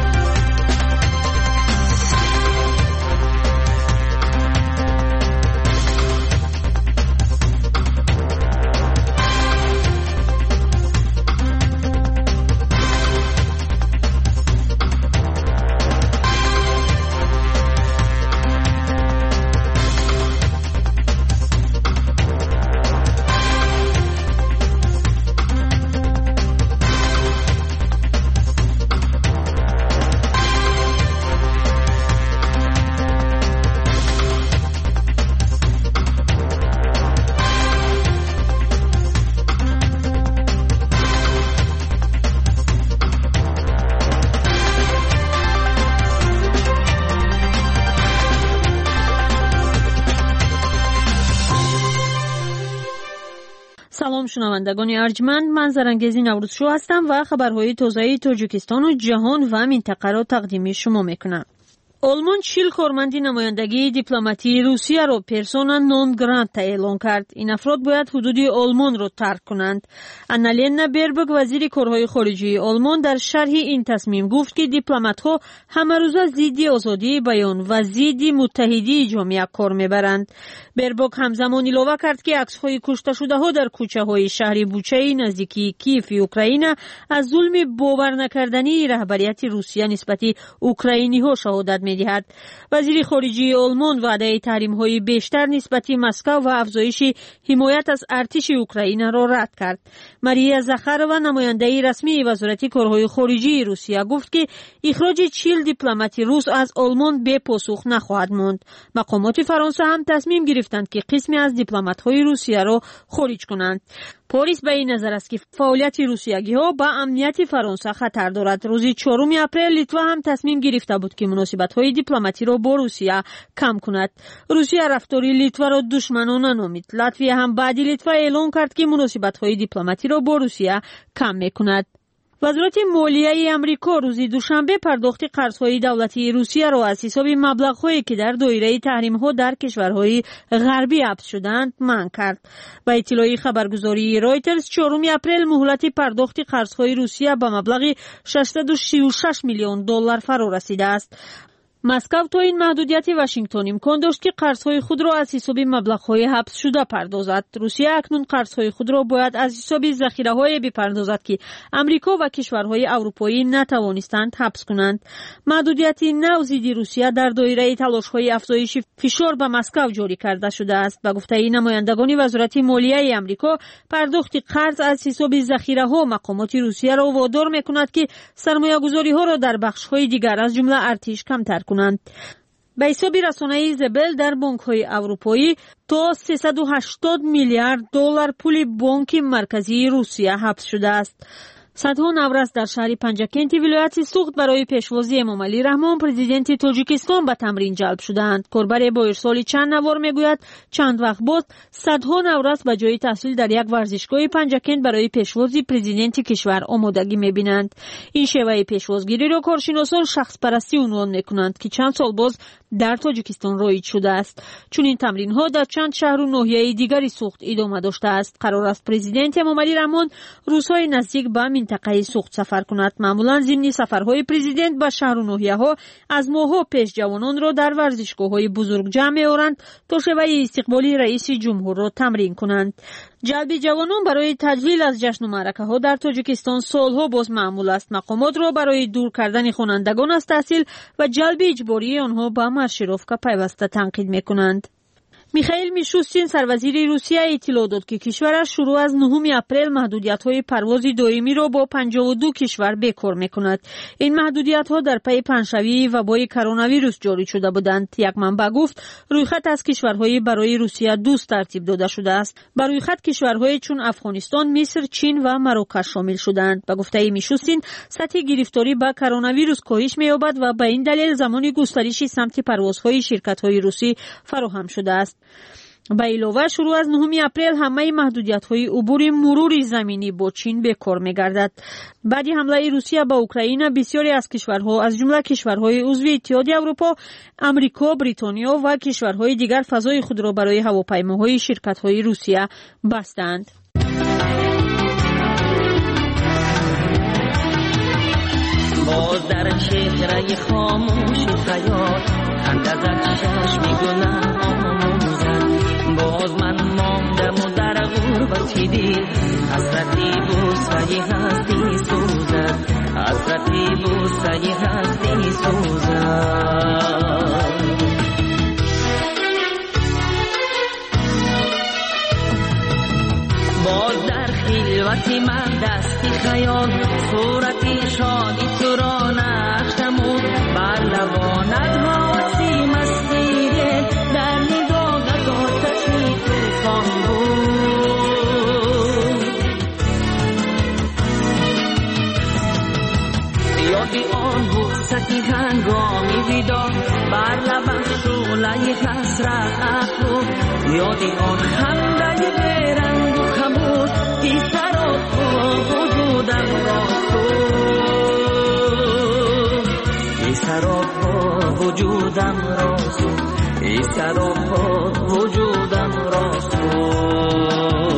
سلام شنوندگان ارجمند، من زرنگیزی نوروزشو هستم و خبرهای تازه تاجیکستان و جهان و منطقه را تقدیم شما میکنم. آلمان چهل کارمند نمایندگی دیپلماتی روسیه را پرسونا نون گرانتا اعلام کرد. این افراد باید حدود آلمان را ترک کنند. آنالینا بربوگ وزیر کارهای خارجه آلمان در شرح این تصمیم گفت که دیپلمات‌ها همه روزه ضد آزادی بیان و ضد متحدی جامعه کار میبرند. بربوگ همزمان اضافه کرد که عکس‌های کشته شده‌ها در کوچه‌های شهر بوچه نزدیکی کیف اوکراین از ظلم باور نکردنی رهبریت روسیه نسبت اوکراینی‌ها شهادت می‌دهد. وزیر خارجه آلمان وعده تحریم‌های بیشتر نسبت مسکو و افزایش حمایت از ارتش اوکراین را رد کرد. ماریا زاخارова نماینده رسمی وزارت کارهای خارجه روسیه گفت که اخراج چهل دیپلمات روس از آلمان به پاسخ نخواهد ماند. مقامات فرانسه هم تصمیم گرفتند که قسمی از دیپلمات‌های روسیه را خارج کنند. پلیس به این نظر است که فعالیت روسیه‌گی‌ها با امنیت فرانسه خطر دارد. روز چهارم اپریل لیتوا هم تصمیم گرفته بود که مناسبت‌های دیپلماتی را با روسیه کم کند. روسیه رفتاری لیتوا را دشمنانه نامید. لاتویا هم بعد لیتوا اعلام کرد که مناسبت‌های دیپلماتی را با روسیه کم می‌کند. وزارت مالیه امریکا روز دوشنبه پرداخت قرض‌های دولتی روسیه را از حساب مبلغ‌هایی که در دایره تحریم‌ها در کشورهای غربی حبس شدند منع کرد. با اطلاع خبرگزاری رایترز چهارم اپریل مهلت پرداخت قرض‌های روسیه به مبلغ ششصد و سی و شش میلیون دلار فرا رسیده است. مسکو تا این محدودیت واشنگتن امکان داشت که قرض‌های خود را از حساب مبلغ‌های حبس شده پردازد. روسیه اکنون قرض‌های خود را باید از حساب ذخیره‌های بپردازد که امریکا و کشورهای اروپایی نتوانستند حبس کنند. محدودیت نو ضد روسیه در دایره تلاش‌های افزایش فشار به مسکو جاری کرده شده است. به گفته نمایندگان وزارت مالیه امریکا، پرداخت قرض از حساب ذخیره‌ها مقامات روسیه را وادار می‌کند که سرمایه‌گذاری‌ها را در بخش‌های دیگر از جمله ارتش کمتر کنند. به حساب رسانه زبل در بانک‌های اروپایی تا سیصد و هشتاد میلیارد دلار پول بانک مرکزی روسیه حبس شده است. صدها نورس در شهر پنجاکنت ولایت سوخت برای پیشوازی امام علی رحمان پرزیدنت تاجیکستان به تمرین جلب شدند. کاربر با ارسال چند نوار میگوید چند وقت بعد صدها نورس به جای تحصیل در یک ورزشگاه پنجاکنت برای پیشوازی پرزیدنت کشور آمادگی میبینند. این شیوه پیشوازگیری را کارشناسان شخص پرستی عنوان میکنند که چند سال باز در تاجیکستان رایج شده است. چون این تمرین ها در چند شهر و ناحیه دیگری سوخت ادامه داشته است. قرار است پرزیدنت امام علی رحمان روزهای نزدیک به منطقه سوخت سفر کند. معمولا ضمن سفرهای پرزیدنت به شهر و ناحیه ها از ماه‌ها پیش جوانان را در ورزشگاه‌های بزرگ جمع می‌آورند تا شیوه استقبال رئیس جمهور را تمرین کنند. جلب جوانان برای تجلیل از جشن و معرکه ها در تاجیکستان سالها باز معمول است. مقامات را برای دور کردن خوانندگان از تحصیل و جلب اجباری آنها به مارشروفکا پیوسته تنقید می‌کنند. میخائیل میشوستین سروزیر روسیه اطلاع داد که کشورش شروع از نهم اپریل محدودیت‌های پرواز دائمی را با پنجاه و دو کشور بکار می‌کند. این محدودیت‌ها در پی پنجشنبه وبای کرونا ویروس جاری شده بودند. یک منبع گفت رویخط از کشورهای برای روسیه دوست ترتیب داده شده است. بر رویخط کشورهای چون افغانستان، مصر، چین و مراکش شامل شدند. به گفته میشوستین سطح گرفتاری به کرونا ویروس کاهش می‌یابد و به این دلیل زمان گسترش سمت پروازهای شرکت‌های روسی فراهم شده است. به علاوه شروع از نهم اپریل همه محدودیت‌های عبور مرور زمینی با چین به کار می‌گردد. بعد حمله روسیه به اوکراین بسیاری از کشورها از جمله کشورهای عضو اتحادیه اروپا، آمریکا، بریتانیا و کشورهای دیگر فضای خود را برای هواپیماهای شرکت‌های روسیه بستند. باز در چهره خاموش خیال اندازت چشم گناه آموزد. باز من ماندم و در غربتی دل حسرتی بوسه هستی سوزد. حسرتی بوسه هستی سوزد. باز در خلوتی من دستی خیال صورتی شادی تو را نقش نمود. بر لبانت حواسی مستی در نگاهت آتشی توفان بود. یادی آن بوستی هنگامی ویدا بر لبت شعله حسرت افروخت. یادی آن خنده بیرنگ و خموش ای سراب وجودم را سوخت. ای سراب وجودم را سوخت. ای سراب وجودم را سوخت.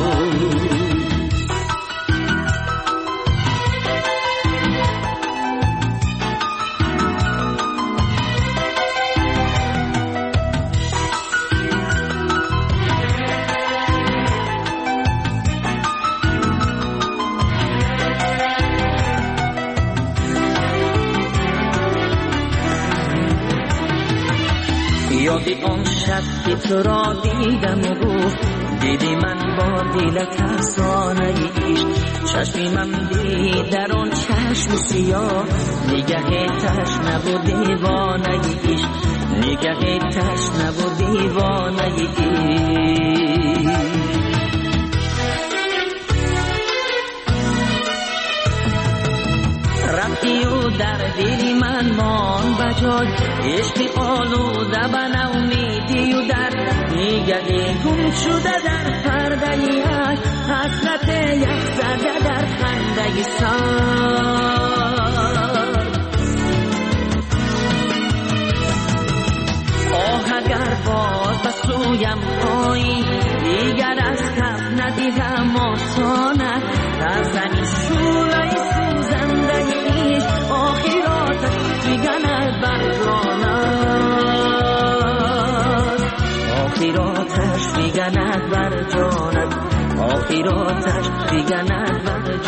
یادی آن شب که تو را دیدم و گفت دیدی من با دل ترسانه عشق. چشمی من دید در آن چشم سیاه نگه تشنه و دیوانه عشق. نگه تشنه و دیوانه عشق. در دل من مان بجای عشق آلوده به نومیدی و در دیگری گم شده در پرده یش حسرت یک زده در خنده سر آه اگر باز به سویم آیی دیگر از کف ندیدم آسانه در زمین شوله سوزنده ایش آخراتش دیگنه بر جانت آخراتش دیگنه بر جانت آخراتش دیگنه بر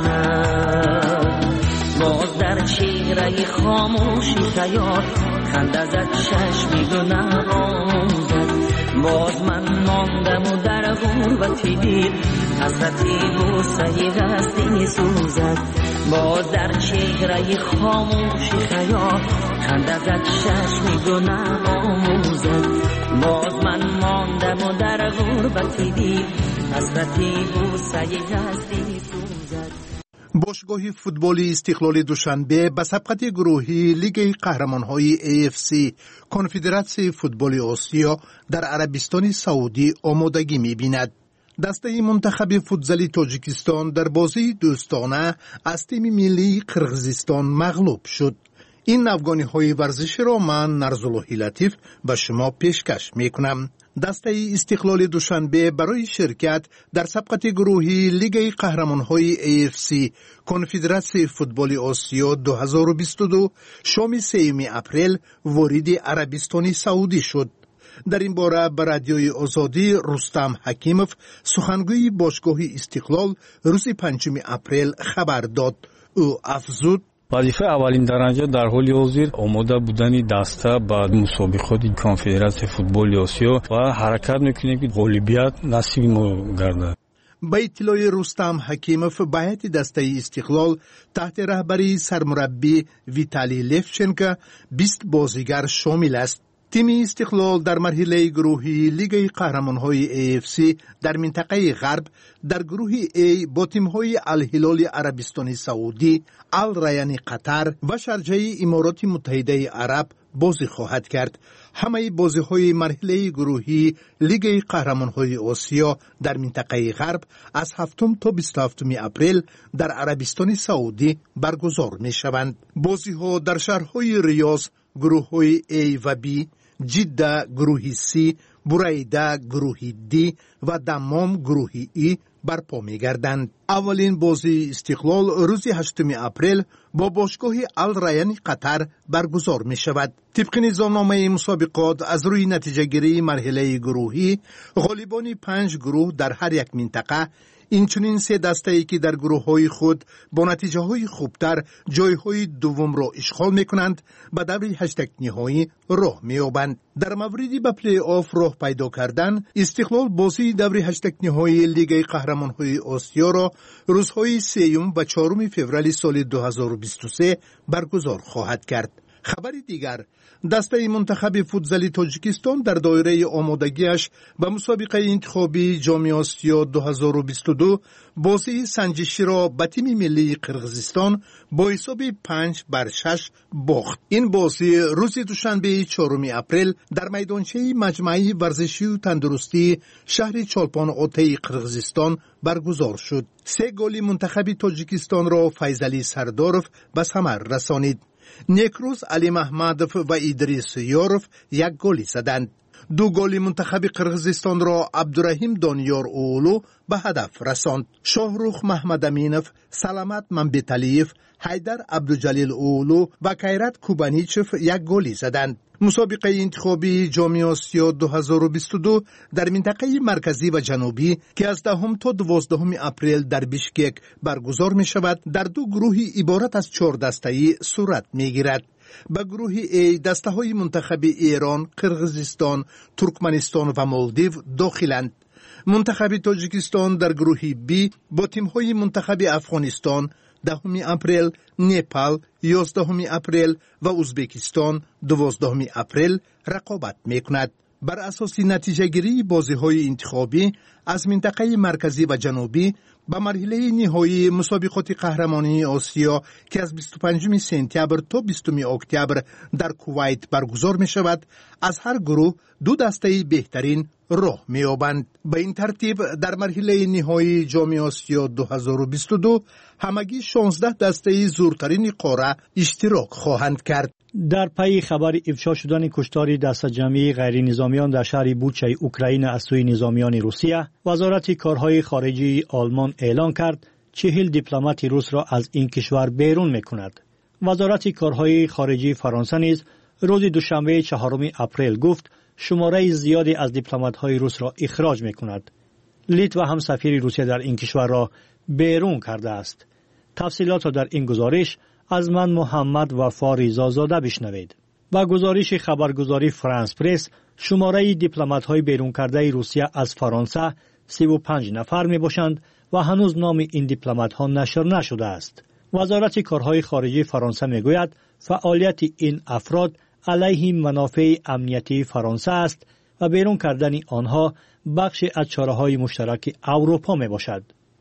جانت باز در چهره خاموشی خیال خنده زد چشمی گناه آموزد باز من ماندم و در غربتی دیر حسرتی بوسه غستی سوزد باز در چهره خاموشی خیال خنده زد چشمی گناه آموزد باز من ماندم و در غربتی دیر حسرتی بوسه غستی سوزد. باشگاه فوتبال استقلال دوشنبه به سبقت گروهی لیگ قهرمان‌های ای اف سی کنفدراسیون فوتبال آسیا در عربستان سعودی آمادگی می‌بیند. دسته منتخب فوتزالی تاجیکستان در بازی دوستانه از تیم ملی قرقیزستان مغلوب شد. این افغانی‌های ورزشی را من نرزاللهی لطیف به شما پیشکش می‌کنم. دسته استقلال دوشنبه برای شرکت در سبقت گروهی لیگ قهرمان‌های ای اف سی کنفدراسیون فوتبال آسیا دو هزار و بیست و دو شام سوم اپریل وارد عربستان سعودی شد. در این باره به رادیوی آزادی رستم حکیمов سخنگوی باشگاه استقلال روز پنجم اپریل خبر داد. او افزود: وظیفه اولین درجه در حال حاضر آماده بودن دسته به مسابقات کنفدراسیون فوتبال آسیا و حرکت میکنیم که غالبیت نصیب ما گردد. با اطلاع رستم حکیمов بیت دسته استقلال تحت رهبری سرمربی ویتالی لفچنکو بیست بازیگر شامل است. تیم استقلال در مرحله گروهی لیگ قهرمان‌های ای اف سی در منطقه غرب در گروه A با تیم‌های الهلال عربستان سعودی، الریان قطر و شارجه امارات متحده عرب بازی خواهد کرد. همه بازی‌های مرحله گروهی لیگ قهرمان‌های آسیا در منطقه غرب از هفتم تا بیست و هفتم اپریل در عربستان سعودی برگزار می‌شوند. بازی‌ها در شهرهای ریاض گروه‌های A و B، جده گروهی C، بریده گروهی D و دمام گروهی E برپا می‌گردند. اولین بازی استقلال روز هشتم اپریل با باشگاه الریان قطر برگزار می‌شود. طبق نظامنامه مسابقات از روی نتیجه گیری مرحله گروهی غالبان پنج گروه در هر یک منطقه اینچنین سه دسته‌ای که در گروه‌های خود با نتیجه‌های خوبتر جای‌های دوم را اشغال می‌کنند به دور هشت نهایی راه می‌یابند. در مورد به پلی آف راه پیدا کردن استقلال بازی دور هشت نهایی لیگ قهرمان‌های آسیا را روزهای سوم و چهارم فوریه سال دو هزار و بیست و سه برگزار خواهد کرد. خبر دیگر، دسته منتخب فوتزالی تاجیکستان در دایره آمادگیش به مسابقه انتخابی جام آسیا دو هزار و بیست و دو بازی سنجشی را به تیم ملی قرقیزستان با حساب پنج بر شش باخت. این بازی روز دوشنبه چهارم اپریل در میدانچه مجمع ورزشی و تندرستی شهر چالپان آتای قرقیزستان برگزار شد. سه گل منتخب تاجیکستان را فیضعلی سردارov به ثمر رسانید. نیکروز علی محمدov و ادریس یاروف یک گل زدند. دو گل منتخب قرقیزستان را عبدالرحیم دانیار اولو به هدف رساند. شاهروخ محمد امینov، سلامت منبتعلیف، حیدر عبدالجلیل اولو و کیرت کوبانیچف یک گل زدند. مسابقه انتخابی جام آسیا دو هزار و بیست و دو در منطقه مرکزی و جنوبی که از دهم تا دوازدهم اپریل در بیشکک برگزار می شود در دو گروهی عبارت از چهار دسته‌ای صورت می گیرد. به گروه A دسته های منتخب ایران، قرقیزستان، ترکمنستان و مالدیو داخلند. منتخب تاجیکستان در گروه B با تیم های منتخب افغانستان دهم اپریل، نپال یازدهم اپریل و ازبکستان دوازدهم اپریل رقابت میکند. بر اساس نتیجه گیری بازی های انتخابی از منطقه مرکزی و جنوبی به مرحله نهایی مسابقات قهرمانی آسیا که از بیست و پنجم سپتامبر تا بیستم اکتبر در کویت برگزار می شود، از هر گروه دو دسته بهترین راه می یابند. به این ترتیب در مرحله نهایی جام آسیا دو هزار و بیست و دو همگی شانزده دسته زورترین قاره اشتراک خواهند کرد. در پی خبر افشا شدن کشتار دست جمعی غیر نظامیان در شهر بوچه اوکراین از سوی نظامیان روسیه، وزارت کارهای خارجی آلمان اعلان کرد چهل دیپلمات روس را از این کشور بیرون می‌کند. وزارت کارهای خارجی فرانسه نیز روز دوشنبه چهارم اپریل گفت شماره زیادی از دیپلمات‌های روس را اخراج می‌کند. لیتوا هم سفیر روسیه در این کشور را بیرون کرده است. تفصیلات را در این گزارش از من محمد وفا ریزازاده بشنوید. با گزارش خبرگزاری فرانس پرس، شماره دیپلمات‌های بیرون کرده روسیه از فرانسه سی و پنج نفر می باشند و هنوز نام این دیپلمات‌ها نشر نشده است. وزارت کارهای خارجی فرانسه می گوید فعالیت این افراد علیه منافع امنیتی فرانسه است و بیرون کردن آنها بخش از چاره‌های مشترک اروپا می باشد.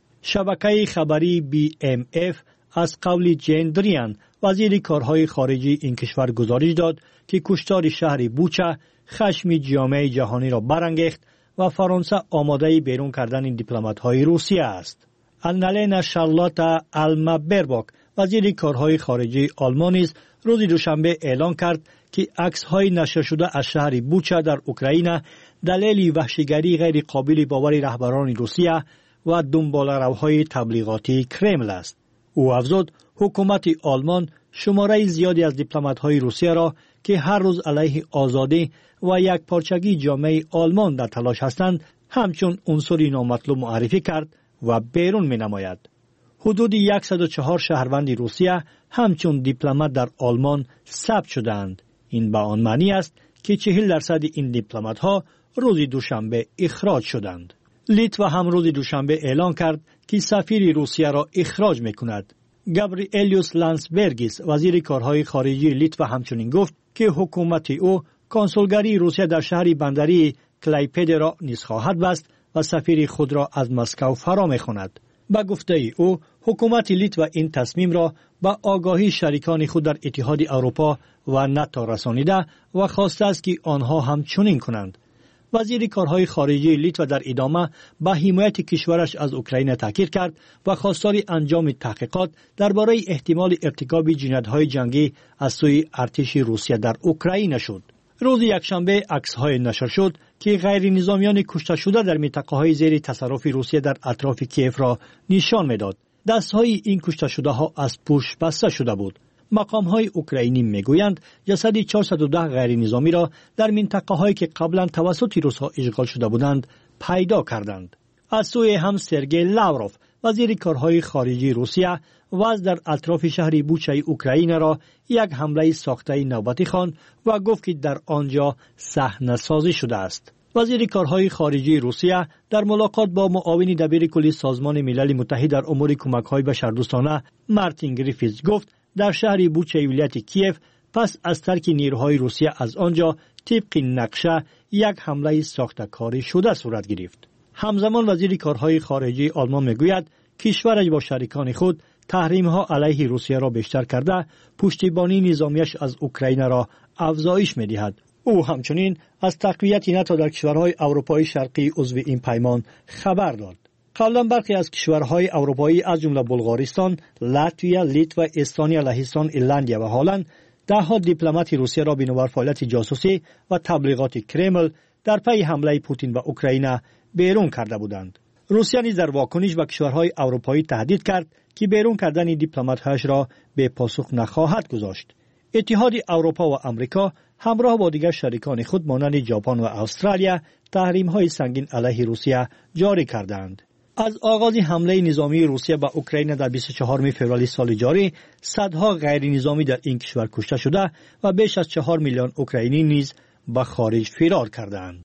شبکه خبری بی ام اف از قول جین دریان، وزیر کارهای خارجی این کشور گزارش داد که کشتار شهر بوچه خشم جامعه جهانی را برانگیخت و فرانسه آماده بیرون کردن دیپلمات‌های روسیه است. آنالنا شارلوتا آلمابرباک، وزیر کارهای خارجی آلمان نیز روز دوشنبه اعلان کرد که عکس‌های نشر شده از شهر بوچه در اوکراین دلیل وحشیگری غیر قابل باور رهبران روسیه و دنباله‌روهای تبلیغاتی کرمل است. او افزود حکومت آلمان شماره زیادی از دیپلمات‌های روسیه را که هر روز علیه آزادی و یک پارچگی جامعه آلمان در تلاش هستند همچون عنصری نامطلوب معرفی کرد و بیرون می نماید. حدود صد و چهار شهروند روسیه همچون دیپلمات در آلمان ثبت شدند. این به آن معنی است که چهل درصد این دیپلمات‌ها روز دوشنبه اخراج شدند. لیتوا هم روز دوشنبه اعلان کرد که سفیر روسیه را اخراج می‌کند. گابریئلیوس لانسبرگیس، وزیر کارهای خارجی لیتوا همچنین گفت که حکومت او کنسولگری روسیه در شهر بندری کلایپد را نیز خواهد بست و سفیر خود را از مسکو فرا می‌خواند. با گفته او حکومت لیتوا این تصمیم را با آگاهی شریکان خود در اتحاد اروپا و ناتو رسانیده و خواسته است که آنها هم چنین کنند. وزیر کارهای خارجی لیتوا در ادامه با حمایت کشورش از اوکراین تاکید کرد و خواستار انجام تحقیقات درباره احتمال ارتکاب جنایت‌های جنگی از سوی ارتش روسیه در اوکراین شد. روز یکشنبه عکس‌های نشر شد که غیر نظامیان کشته شده در منطقه‌های زیر تصرف روسیه در اطراف کیف را نشان می‌داد. دست‌های این کشته شده‌ها از پشت بسته شده بود. مقام‌های اوکراینی می‌گویند جسد چهارصد و ده غیر نظامی را در منطقه‌هایی که قبلا توسط روس‌ها اشغال شده بودند پیدا کردند. از سوی هم سرگئی لاوروف، وزیر کارهای خارجی روسیه، وضع در اطراف شهر بوچه اوکراین را یک حمله ساخته نوبتی خواند و گفت که در آنجا صحنه‌سازی شده است. وزیر کارهای خارجی روسیه در ملاقات با معاون دبیر کلی سازمان ملل متحد در امور کمک‌های بشردوستانه مارتین گریفیتز گفت در شهر بوچه ولایت کیف پس از ترک نیروهای روسیه از آنجا طبق نقشه یک حمله ساخته‌کاری شده صورت گرفت. همزمان وزیر کارهای خارجی آلمان میگوید کشورش با شریکان خود تحریم‌ها علیه روسیه را بیشتر کرده پشتیبانی نظامیش از اوکراین را افزایش می‌دهد. او همچنین از تقویت ناتو در کشورهای اروپای شرقی عضو این پیمان خبر داد. قبلا برخی از کشورهای اروپایی از جمله بلغارستان، لاتویا، لیتوا، استونیا، لهستان، ایرلند و هلند دهها دیپلمات روسیه را بنابر فعالیت جاسوسی و تبلیغات کرمل در پی حمله پوتین به اوکراین بیرون کرده بودند. روسیه نیز در واکنش به کشورهای اروپایی تهدید کرد که بیرون کردن دیپلمات‌هایش را به پاسخ نخواهد گذاشت. اتحاد اروپا و آمریکا همراه با دیگر شریکان خود مانند ژاپن و استرالیا تحریم‌های سنگین علیه روسیه جاری کردند. از آغاز حمله نظامی روسیه به اوکراین در بیست و چهارم فوریه سال جاری، صدها غیر نظامی در این کشور کشته شده و بیش از چهار میلیون اوکراینی نیز به خارج فرار کردند.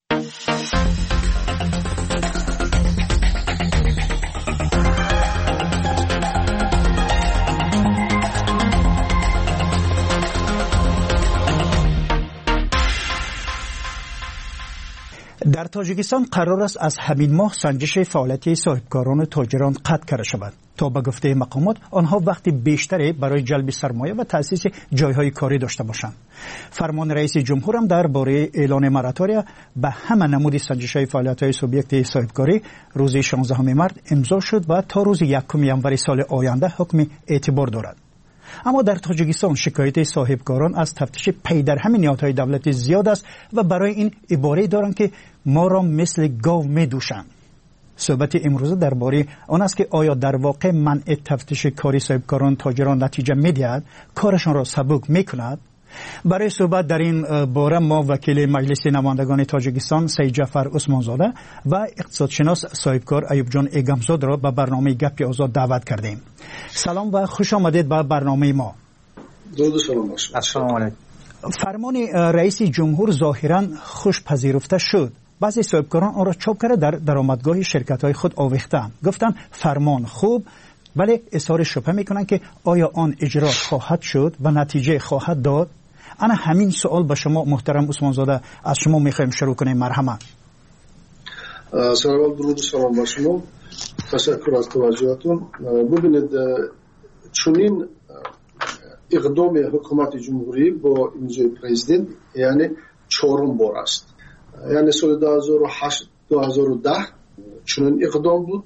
در تاجیکستان قرار است از همین ماه سنجش فعالیت صاحبکاران و تاجران قطع کرده شود تا به گفته مقامات آنها وقت بیشتری برای جلب سرمایه و تأسیس جایهای کاری داشته باشند. فرمان رئیس جمهور هم درباره اعلان مراتوریا به همه نمود سنجش‌های فعالیت‌های سوبیکت صاحبکاری روز شانزدهم مارس امضا شد و تا روز یکم ژانویه سال آینده حکم اعتبار دارد. اما در تاجیکستان شکایت صاحبکاران از تفتیش پی در همین نهادهای دولتی زیاد است و برای این عباره دارند که ما را مثل گاو می‌دوشند. صحبت امروزه درباره آن است که آیا در واقع منع تفتیش کاری صاحبکاران تاجران نتیجه می‌دهد، کارشان را سبک می‌کند؟ برای صحبت در این باره ما وکیل مجلس نمایندگان تاجیکستان سید جعفر عثمانزاده و اقتصادشناس صاحبکار ایوب جان ایگمزاد را به برنامه گپ آزاد دعوت کردیم. سلام و خوش آمدید به برنامه ما. درود و سلام باشید. السلام علیکم. فرمان رئیس جمهور ظاهراً خوش پذیرفته شد. بعضی صاحبکاران آن را چاپ کرده در درآمدگاه شرکت‌های خود آویختند. گفتند فرمان خوب، ولی اظهار شبهه میکنند که آیا آن اجرا خواهد شد و نتیجه خواهد داد؟ انا همین سوال به شما محترم عثمانزاده از شما میخوایم شروع کنیم. مرحمت. سلام، درود و سلام با شما. تشکر از توجهتون. ببینید چنین اقدام حکومت جمهوری با امضای پرزیدنت یعنی چهارم بار است. یعنی سال دو هزار و هشت دو هزار و ده چنین اقدام بود،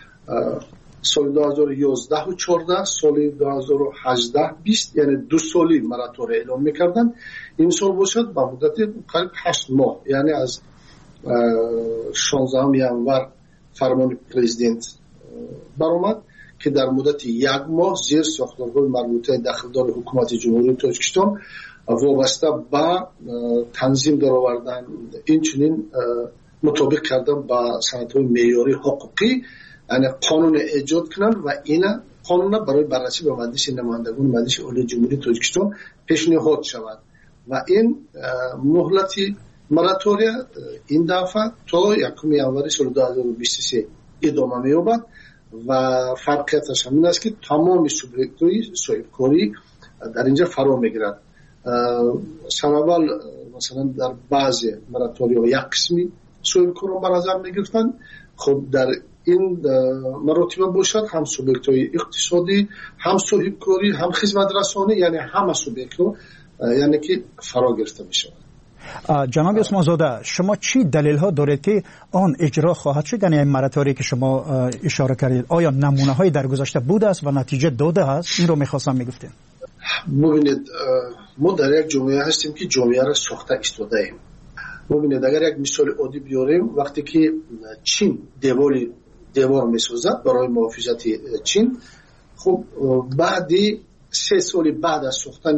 سال دو هزار و یازده و چهارده، سال دو هزار و هجده بیست، یعنی دو سالی مراتوریا اعلام میکردن. این سال باشد با مدت قریب هشت ماه، یعنی از شانزدهم ژانویه فرمان پرزیدنت برآمد که در مدت یک ماه زیر ساختارهای مربوطه داخلدار حکومت جمهوری تاجیکستان وابسته به تنظیم درآوردن، این چنین مطابق کردن با سندهای معیاری حقوقی، یعنی قانون ایجاد کنند و این قانون برای بررسی به مجلس نمایندگان مجلس عالی جمهوری تاجیکستان پیشنهاد شود و این مهلتی مراتوریا این دفعه تا یکم ژانویه سال دو هزار و بیست و سه ادامه می‌یابد و فرقیتش همین است که تمام سوبیکت‌های صاحبکاری در اینجا فرا میگیرد. سنوال مثلا در بعضی مراتوریا یک قسمی صاحبکاران بر نظر میگرفتند، خب در این مراتبه باشد هم سوبیکت‌های اقتصادی، هم صاحبکاری، هم خدمت رسانی، یعنی همه سوبیکت‌ها یعنی که فرا گرفته میشود. جناب عثمانزاده، شما چی دلیل ها دارید که آن اجرا خواهد شد؟ یعنی این مراتوری که شما اشاره کردید آیا نمونه های در گذشته بوده است و نتیجه داده است؟ این رو میخواستم میگفتیم. ببینید ما در یک جامعه هستیم که جامعه را ساخته ایستاده ایم. ببینید اگر یک مثال عادی بیاریم، وقتی که چین دیواری دیوار میسازد برای محافظت چین، خب بعدی سه سال بعد از ساختن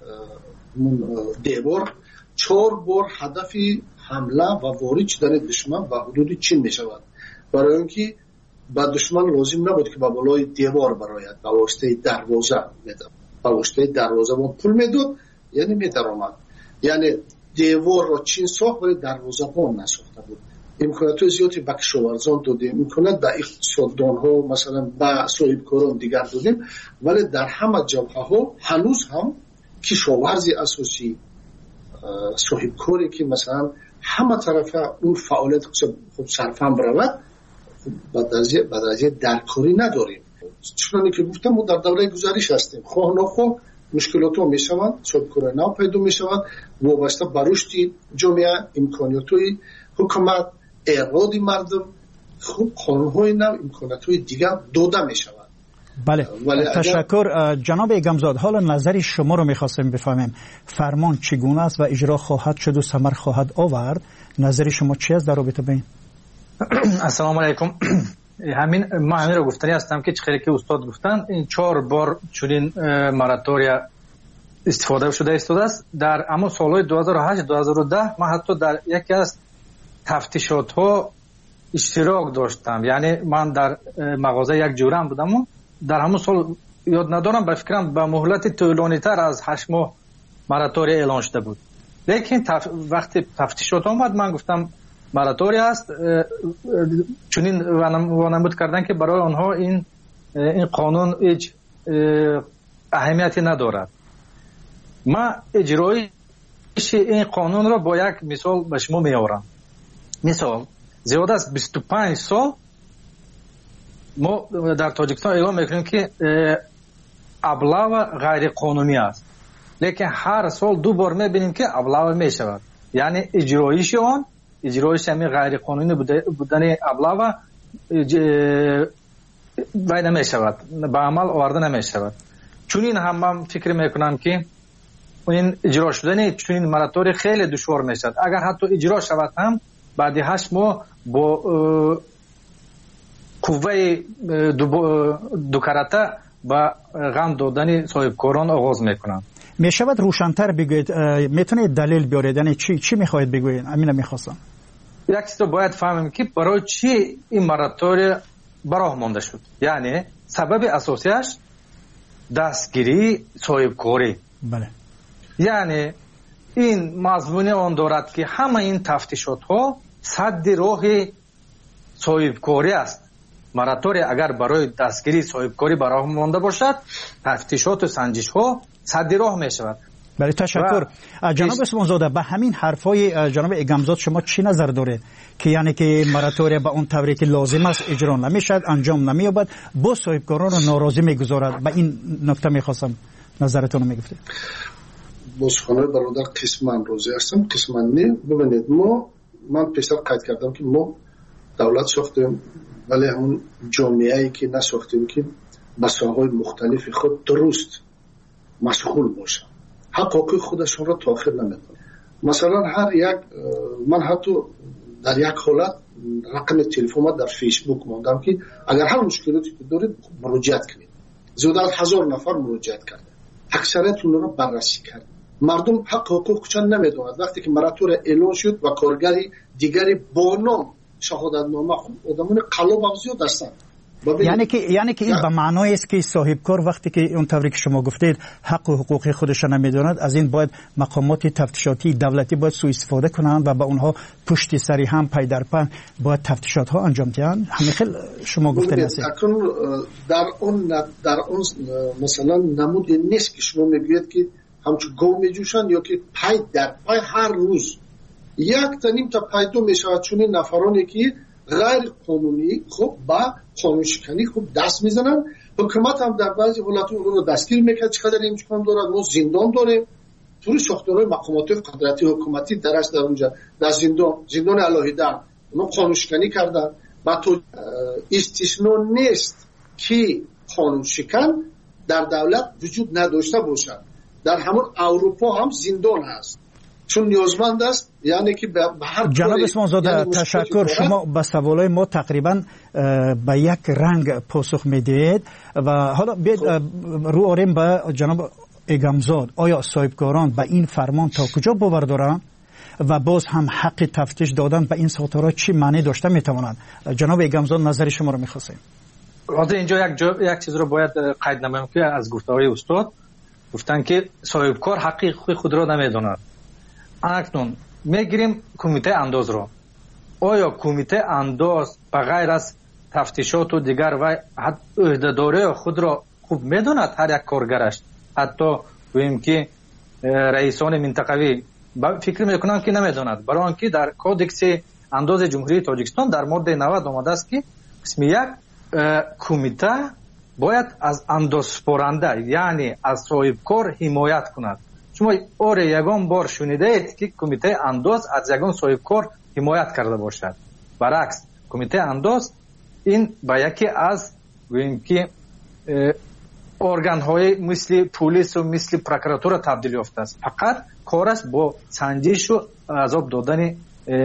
دیوار چهار بار هدف حمله و وارد شدن دشمن به حدود چین می شود، برای اینکه با دشمن لازم نبود که با بالای دیوار برآید، با واسطه دروازه میداد، با واسطه دروازه ما پول میداد، یعنی میدرآمد. یعنی دیوار را چین ساخت ولی دروازه ها نساخته بود. امکانات زیادی به کشاورزان دادیم، امکانات به اقتصاددان ها مثلا به صاحبکاران دیگر دادیم، ولی در همه جبهه ها هنوز هم کشاورزی اساسی صاحبکاری که مثلا همه طرفه اون فعالیت خود سرفهم برود به درجه درکاری نداریم. چنانه که گفتم ما در دوره گزارش هستیم، خواه نخواه مشکلات ها می شوند، صاحبکاری نو پیدا می شوند، وابسته به رشد جامعه، امکانات های حکومت، اعراض مردم، خوب قانون های نو، امکانات های دیگر داده می شوند. بله، تشکر جناب ایگمزاد. حالا نظر شما رو میخواستیم بفهمیم، فرمان چگونه است و اجرا خواهد شد و ثمر خواهد آورد؟ نظر شما چی است در رابطه با این؟ السلام علیکم. همین ما همین رو گفتنی هستم که خیلی که استاد گفتن این چهار بار چنین مراتوریا استفاده شده استفاده است. در اما سالهای دو هزار و هشت دو هزار و ده ما حتی در یکی از تفتیشات ها اشتراک داشتم، یعنی من در مغازه یک جورم بودم و در همون سال یاد ندارم به فکرم به مهلت طولانی تر از هشت ماه مراتوریا اعلان شده بود. لیکن تف... وقتی تفتیشات آمد من گفتم مراتوریا است، چنین وانمود کردن که برای آنها این این قانون هیچ اهمیتی ندارد. ما اجرای این قانون را با یک مثال به شما میآورم. مثال زیاده از بیست و پنج سال ما در تاجیکستان اعلام میکنیم که ابلاغ غیر قانونی است، لیکن هر سال دو بار میبینیم که ابلاغ میشود، یعنی اجرایش آن اجرایش همین غیر قانونی بودن ابلاغ وای نمیشود، به عمل آورده نمیشود. چون این هم من فکر میکنم که این اجرا شدن چون این مراتوری خیلی دشوار میشود. اگر حتی اجرا شود هم بعد هشت ماه با قوه دو, دو کرته با غم دادن صاحبکاران آغاز میکنند. میشود روشن‌تر بگویید، میتونید دلیل بیارید، یعنی چی چی میخواهید بگویید؟ امین میخواستم یک چیز باید فهمیم که برای چی این مراتوری براه مانده شد. یعنی سبب اساسیش دستگیری صاحبکاری. بله. یعنی این مضمون آن دارد که همه این تفتیشات ها سد راه صاحبکاری است. مراتوری اگر برای دستگیری صاحبکاری براه مانده باشد، تفتیشات و سنجش ها سد راه می شود. بله تشکر. جناب عثمان زاده، به همین حرفای جناب ایگمزاد شما چی نظر داره که یعنی که مراتوری به اون طوری که لازم است اجرا نمیشد، انجام نمییابد، با صاحبکاران رو ناراضی میگذارد؟ به این نکته میخواستم نظرتون رو میگفتید. بازخانه برادر قسمان روزی هستم، قسمان نه. ببینید ما من پیشتر قید کردم که ما دولت ساختیم ولی همون جامعه‌ای که نساختیم که به ساحه‌های مختلف خود درست مشغول باشن، حقوق خودشون را تأخیر نمیدن. مثلا هر یک من حتی در یک حالت رقم تلفن در فیسبوک ماندم که اگر هر مشکلاتی که دارید مراجعت کنید. زیاده از هزار نفر مراجعت کرده، اکثریت اون را بررسی کرد. مردم حق حقوق چند نمیدونند. وقتی که مراتور اعلان شد و کارگری دیگری با نام شهادتنامه خود آدمان قلاب هم زیاد هستند. یعنی که یعنی که این به معنای است که صاحبکار وقتی که اون طوری که شما گفتید حق و حقوق خودش نمیدوند، از این باید مقامات تفتیشاتی دولتی باید سوء استفاده کنند و به اونها پشت سری هم پای در پای باید تفتیشات ها انجام دهند. همین خیلی شما گفتید است. در اون در اون مثلا نمود نیست که شما میگویید که همچون گو میجوشن یا که پای در پای هر روز یک تا نیم تا پای دو میشود، چون این نفرانی که غیر قانونی خب با قانون شکنی خوب دست میزنن. حکومت هم در بعضی حالات اون رو دستگیر میکنه. چقدر امکان دارد ما زندان داریم، طوری ساختارهای مقامات قدرتی حکومتی درش در اونجا در زندان زندان علاهیده اونا قانون شکنی کردن. با تو استثنا نیست که قانون شکن در دولت وجود نداشته باشد. در همون اروپا هم زندان هست چون نیازمند است، یعنی که به هر جناب عثمان زاده یعنی تشکر. شما به سوالای ما تقریبا به یک رنگ پاسخ میدید و حالا بید رو آریم به جناب ایگمزاد. آیا صاحبکاران به این فرمان تا کجا باور دارند و باز هم حق تفتیش دادن به این ساتورا چی معنی داشته میتوانند؟ جناب ایگمزاد نظر شما رو میخواستیم. راضی اینجا یک جا یک چیز رو باید قید نمایم که از گفته‌های استاد گفتن که صاحبکار حقیق خود را نمیداند. اکنون میگیریم کمیته انداز را. آیا کمیته انداز بغیر از تفتیشات و دیگر و عهده‌داری خود را خوب میداند؟ هر یک کارگرش حتی گوییم که رئیسان منطقوی فکر میکنن که نمیداند، برای آنکه در کودکس انداز جمهوری تاجیکستان در مورد نود آمده است که قسم یک کمیته باید از اندازپرنده یعنی از صاحبکار حمایت کند. شما اور یگان بار شنیده اید که کمیته انداز از یگان صاحبکار حمایت کرده باشد؟ برعکس کمیته انداز این با یکی از گوییم که ارگان های مثل پلیس و مثل پروکراتور تبدیل یافته است. فقط کارش با سنجش و عذاب دادن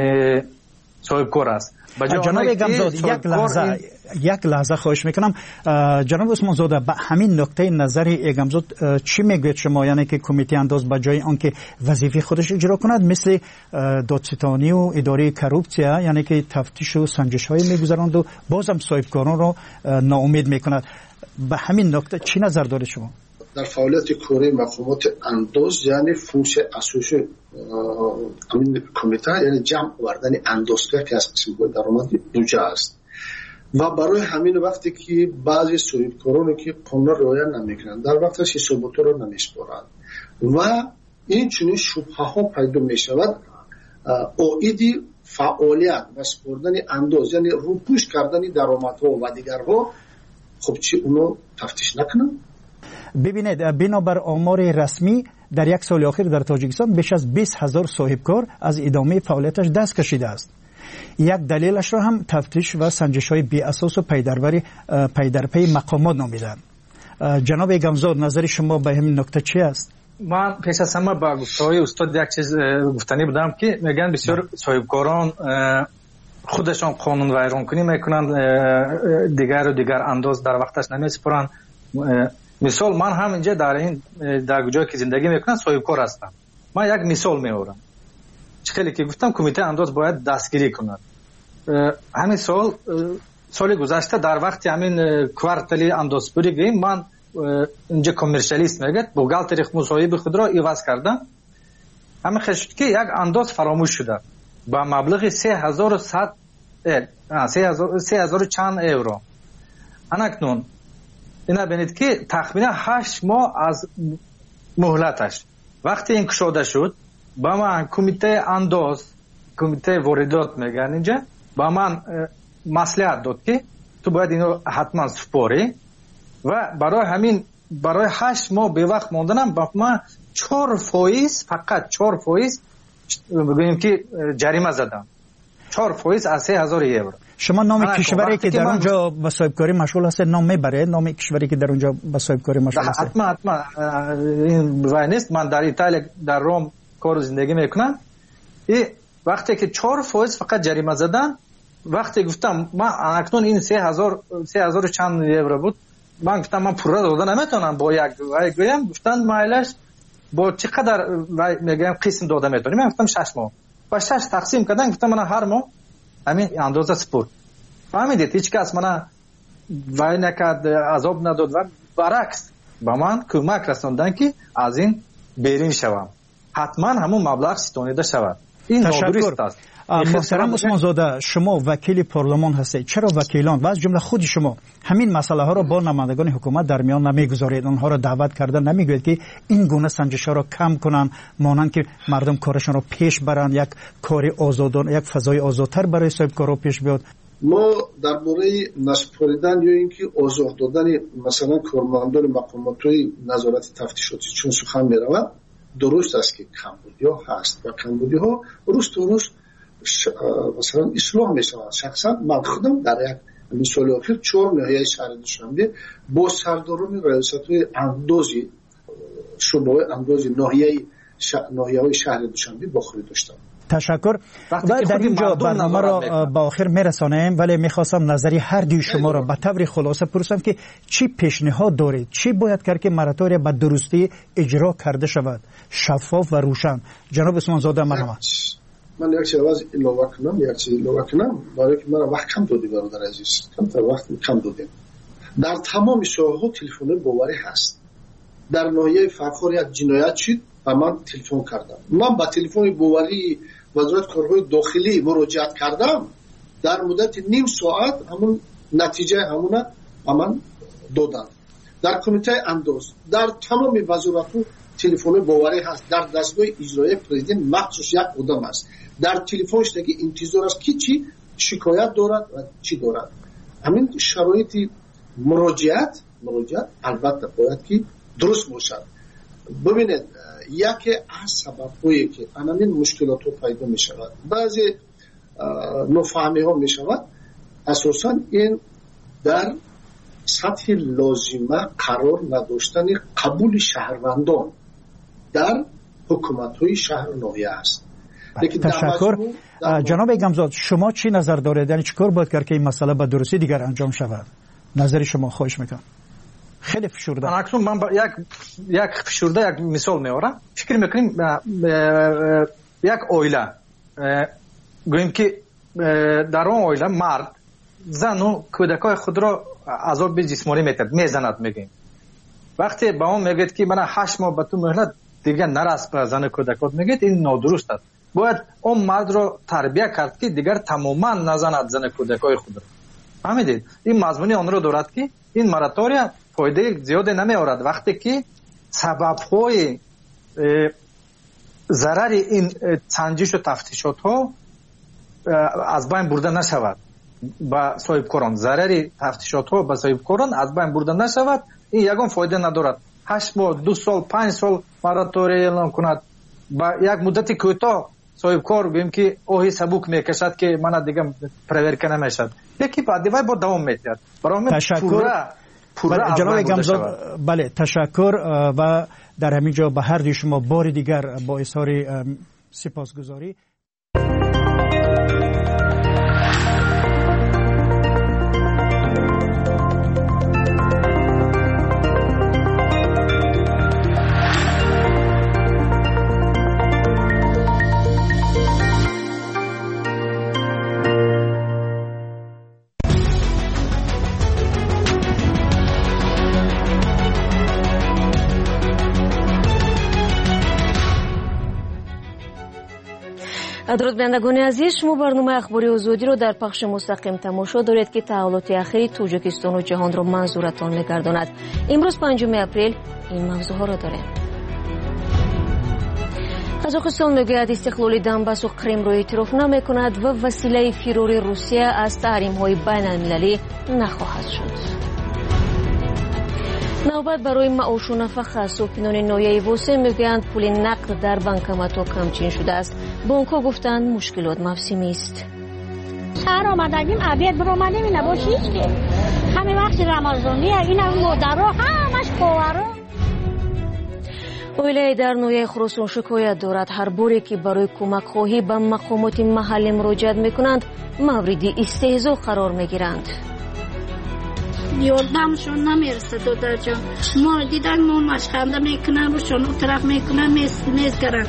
صاحبکار است. جناب ایگمزاد یک لحظه این... یک لحظه خواهش میکنم. جناب عثمان زاده به همین نکته نظر ایگمزاد چی میگوید شما؟ یعنی که کمیته انداز به جای آنکه وظیفه خودش اجرا کند مثل دادستانی و اداره کروپسیا یعنی که تفتیش و سنجش های میگذراند و بازم صاحبکاران رو ناامید میکند، به همین نکته چی نظر دارید شما؟ در فعالیت کره مقامات انداز یعنی فونکسیون اساسی همین کمیته یعنی جمع آوردن اندازه که از قسم های درآمد بودجه است و برای همین وقتی که بعضی صاحبکارانی که قانون رعایت نمیکنند در وقتش حسابات را نمیسپارند و این چنین شبهه ها پیدا میشود، عاید فعالیت و سپردن انداز یعنی روپوش کردن درآمدها و دیگرها خب چی اونو تفتیش نکنن؟ ببینید بنابر آمار رسمی در یک سال اخیر در تاجیکستان بیش از بیست هزار صاحبکار از ادامه فعالیتش دست کشیده است. یک دلیلش را هم تفتیش و سنجش های بی اساس و پیدرپی پیدرپی مقامات نامیدند. جناب گمزاد نظر شما به همین نکته چی است؟ من پیش از همه با گفته‌های استاد یک چیز گفتنی بودم که میگن بسیار صاحبکاران خودشان قانون ویران کنی میکنند، دیگر و دیگر انداز در وقتش نمیسپرند. مثال من هم اینجا در این در جایی که زندگی میکنم صاحبکار هستم. من یک مثال میارم. خیلی که گفتم کمیته انداز باید دستگیری کند. همین سال سال گذشته در وقت همین کوارتلی اندازپوری گیم من اینجا کامرشالیست میگه بوغالتری مصاحبه خود را عوض کردم. همین خشت که یک انداز فراموش شده با مبلغ سه هزار و صد سه هزار چند یورو. انکنون اینا ببینید که تخمینا هشت ماه از مهلتش وقتی این کشوده شد با من کمیته انداز کمیته واردات میگن اینجا با من مصلحت داد که تو باید اینو حتما سپاری و برای همین برای هشت ماه به وقت ماندنم با من چهار فایز فقط چهار فایز بگوییم که جریمه زدم. چهار فایز از سه هزار یورو. شما نام کشوری که در اونجا با صاحبکاری مشغول هست نام میبره؟ نام کشوری که در اونجا با صاحبکاری مشغول هست؟ حتما حتما این وای نیست. من در ایتالیا در روم کار زندگی میکنم. این وقتی که چهار فایز فقط جریمه زدن وقتی گفتم من اکنون این سه هزار سه هزار چند یورو بود من گفتم من پورا داده نمیتونم با یک وای گویم گفتن مایلش با چقدر میگم قسم داده میتونیم. من گفتم شش ماه با شش تقسیم کردن گفتم من هر ماه همین اندازه سپورت. فهمیدید هیچ کس من وای نکرد عذاب نداد و برعکس با من کمک رسوندن که از این بیرون شوم. حتما همون مبلغ ستانیده شود. این نادرست است. محترم عثمان زاده شما وکیل پارلمان هستید، چرا وکیلان و از جمله خود شما همین مسئله ها را با نمایندگان حکومت در میان نمیگذارید؟ آنها را دعوت کرده نمیگوید که این گونه سنجش ها را کم کنند مانند که مردم کارشان را پیش برند، یک کار آزادانه یک فضای آزادتر برای صاحبکارا پیش بیاد؟ ما درباره نسپاریدن یا اینکه آزاد دادن مثلا کارمندان مقامات‌های نظارت تفتیشاتی چون سخن می‌رود درست است که کمبودی‌ها هست و کمبودی‌ها روز به روز مثلا اصلاح می‌شود. شخصا من خودم در یک مثال اخیر چهار ناحیه شهر دوشنبه با سرداران ریاست‌های اندازی شعبه اندازی ناحیه ناحیه‌های شهر دوشنبه باخری داشتم. تشکر. و در اینجا برنامه را با آخر میرسانیم ولی میخواستم نظری هر دوی شما را به طور خلاصه پرسم که چی پیشنهاد دارید؟ چی باید کرد که مراتوریا به درستی اجرا کرده شود، شفاف و روشن؟ جناب عثمان زاده مرحمت. من یک چیز از اضافه کنم یک چیز اضافه کنم برای که من وقت کم دادی برادر عزیز کم تا وقت کم دادیم. در تمام ساحه‌ها تلفن باوری هست. در ناحیه فخر یک جنایت شد و من تلفن کردم. من با تلفن باوری وزارت کارهای داخلی مراجعت کردم. در مدت نیم ساعت همون نتیجه همون من دادن. در کمیته انداز در تمام وزارت‌ها تلفن باوری هست. در دستگاه اجرایی پرزیدنت مخصوص یک آدم است. در تلفنش دیگه انتظار است که چی شکایت دارد و چی دارد. همین شرایط مراجعت مراجعت البته باید که درست باشد. ببینید یکی از سبب‌هایی که همین مشکلات رو پیدا می شود بعضی نفهمی ها می شود اساساً این در سطح لازمه قرار نداشتن قبول شهروندان در حکومت های شهر ناحیه است. تشکر. جناب گمزاد شما چی نظر دارید؟ یعنی چیکار باید کرد که این مسئله به درستی دیگر انجام شود؟ نظر شما خواهش میکنم. خیلی فشرده. اکنون من با یک یک فشرده یک مثال میارم. فکر میکنیم یک عائله گوییم که در اون عائله مرد زن و کودکای خود را عذاب جسمانی میکرد میزند میگیم. وقتی با اون میگید که من هشت ماه به تو مهلت دیگه نرس به زن کودکات میگید این نادرست است. باید اون مرد را تربیت کرد که دیگر تماما نزند زن کودکای خود را. فهمیدید؟ این مضمونی آن را دارد که این مراتوریا فایده زیاده نمی آورد وقتی که سبب‌های ضرر این سنجش و تفتیشات ها از بین برده نشود با صاحبکاران، ضرری تفتیشات‌ها با صاحبکاران از بین برده نشود، این یگان فایده ندارد. هشت ماه، دو سال، پنج سال موراتوری اعلام کند، با یک مدت کوتاه صاحبکار گویم که اوهی سبک میکشد که من دیگه پرورکه نمیشد، یکی بعد دیوای با دوام میتید. برای من پورا پورا جناب گمزاد، بله تشکر و در همین جا به هر دوی شما بار دیگر با اظهار سپاسگزاری. درود بینندگان عزیز، شما برنامه اخباری آزادی رو در پخش مستقیم تماشا دارید که تحولات اخیر توجیکستان و جهان رو منظورتان می‌گرداند. امروز پنجم اپریل این موضوعها را داریم. قزاقستان میگوید استقلال دنباس و کریم را اعتراف نمی‌کند و وسیله فرار روسیه از تحریم‌های بین‌المللی نخواهد شد. نوبت برای معاش و نفقه ساکنان ناحیه واسه میگویند پول نقد در بانکمات‌ها کمچین شده است. بانک‌ها گفتند مشکلات موسمی است. شهر آمدگیم عبید برآمدیم این نباشید که همین وقت رمضانیه، این هم مادرها همش خواهرها. اویله در ناحیه خراسان شکایت دارد هر باری که برای کمک خواهی به مقامات محلی مراجعت میکنند مورد استهزا قرار میگیرند. یادمشون نمیرسه دادر جان، ما دیدن ما مشخنده میکنن روشون اون طرف میکنن میزگرن.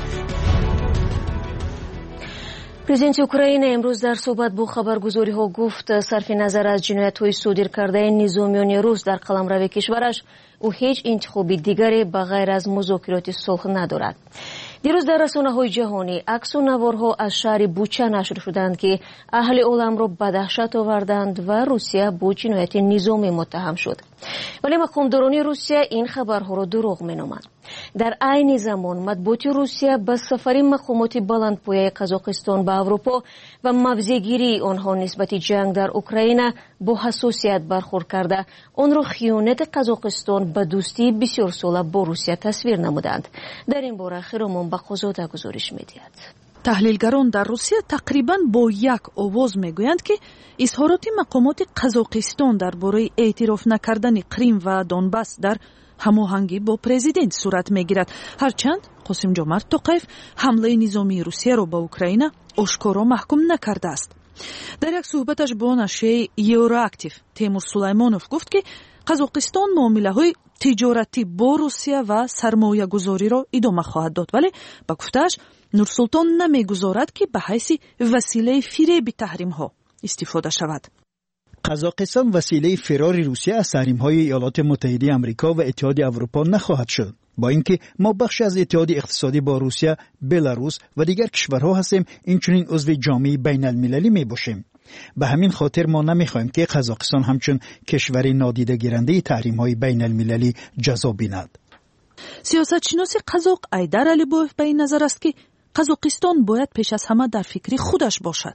پرزیدنت اوکراین امروز در صحبت با خبرگزاری ها گفت صرف نظر از جنایت های صادر کرده نظامیان روس در قلمرو کشورش او هیچ انتخابی دیگری بغیر از مذاکرات صلح ندارد. دیروز در رسانه‌های جهانی عکس و نوارها از شهر بوچا نشر شدند که اهل عالم را به دهشت آوردند و روسیه با جنایت نظامی متهم شد. ولی مقامداران روسیه این خبرها را دروغ می‌نامند. در عین زمان مطبوعات روسیه به سفر مقامات بلندپایه قزاقستان به اروپا و موضع‌گیری آنها نسبت جنگ در اوکراین با حساسیت برخورد کرده آن را خیانت قزاقستان به دوستی بسیار ساله با روسیه تصویر نمودند. در این باره خیرمان بقازاده گزارش می‌دهد. تحلیلگران در روسیه تقریباً با یک آواز میگویند که اظهارات مقامات قزاقستان درباره اعتراف نکردن کریم و دونباس در هماهنگی با پرزیدنت صورت میگیرد، هرچند قاسم جمعت توقیف حمله نظامی روسیه را به اوکراین آشکارا محکوم نکرده است. در یک صحبتش با نشریه یورااکتیو تیمور سلیمانوف گفت که قزاقستان معامله‌های تجارتی با روسیه و سرمایه گذاری را ادامه خواهد داد، ولی با گفته‌اش نورسلطان نمیگذارد که به حیث وسیله فریب تحریم ها استفاده شود. قزاقستان وسیله فرار روسیه از تحریم های ایالات متحده آمریکا و اتحاد اروپا نخواهد شد، با اینکه ما بخش از اتحاد اقتصادی با روسیه، بلاروس و دیگر کشورها هستیم، اینچنین عضو جامعه بین المللی می باشیم. به همین خاطر ما نمیخواهیم که قزاقستان همچون کشور نادیده گیرنده تحریم های بین المللی جزا بیند. سیاستشناس قزاق ایدر علیبویف به این نظر است که قزاقستان باید پیش از همه در فکر خودش باشد.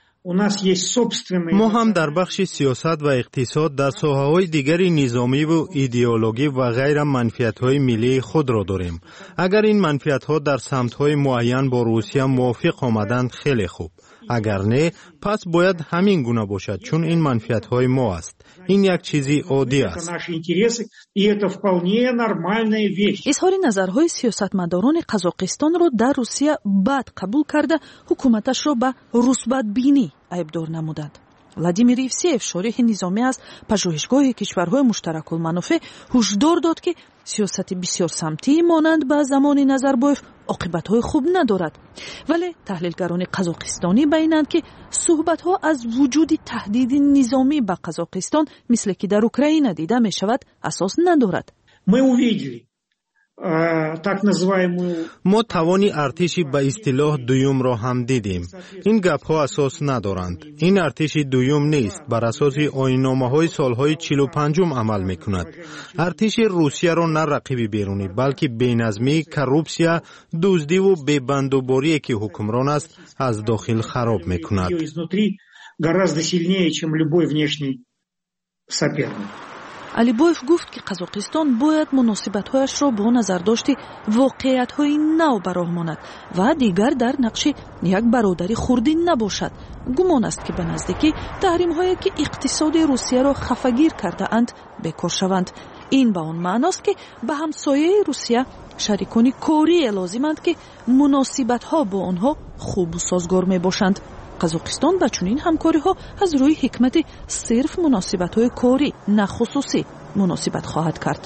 ما هم در بخش سیاست و اقتصاد در ساحه‌های دیگری نظامی و ایدئولوژی و غیر منفعت‌های ملی خود را داریم. اگر این منفعت‌ها در سمت‌های معین با روسیه موافق آمدند خیلی خوب. اگر نه پس باید همین گونه باشد، چون این منفعت‌های ما است. این یک چیزی عادی است. اظهار نظرهای سیاستمداران قزاقستان را در روسیه بد قبول کرده حکومتش را به روسبدبینی عیبدار نمودند. ولادیمیر یفسیف شارح نظامی از پژوهشگاه کشورهای مشترک المنافع هشدار داد که سیاست بسیار سمتی مانند به زمان نظربایف عاقبت‌های خوب ندارد، ولی تحلیلگران قزاقستانی بیانند که صحبت‌ها از وجود تهدید نظامی به قزاقستان مثل که در اوکراین دیده می شود اساس ندارد. ما توانی ارتشی به اصطلاح دوم را هم دیدیم. این گپ ها اساس ندارند. این ارتش دوم نیست، بر اساس آیین‌نامه های سالهای چهل و پنجم عمل میکند. ارتش روسیه را نه رقیب بیرونی بلکه بی‌نظمی، کروپسیا، دزدی و بی‌بندوباری که حکمران است از داخل خراب میکند. алибоев гуфт ки қазоқистон бояд муносибатҳояшро бо назардошти воқеиятҳои нав ба роҳ монад ва дигар дар нақши як бародари хурдӣ набошад. гумон аст ки ба наздикӣ таҳримҳое ки иқтисоди русияро хафагир кардаанд бекор шаванд. ин ба он маъност ки ба ҳамсояи русия шарикони корие лозиманд ки муносибатҳо бо онҳо хубу созгор мебошанд. қазоқистон ба чунин ҳамкориҳо аз рӯи ҳикмати сирф муносибатҳои корӣ на хусусӣ муносибат хоҳад кард.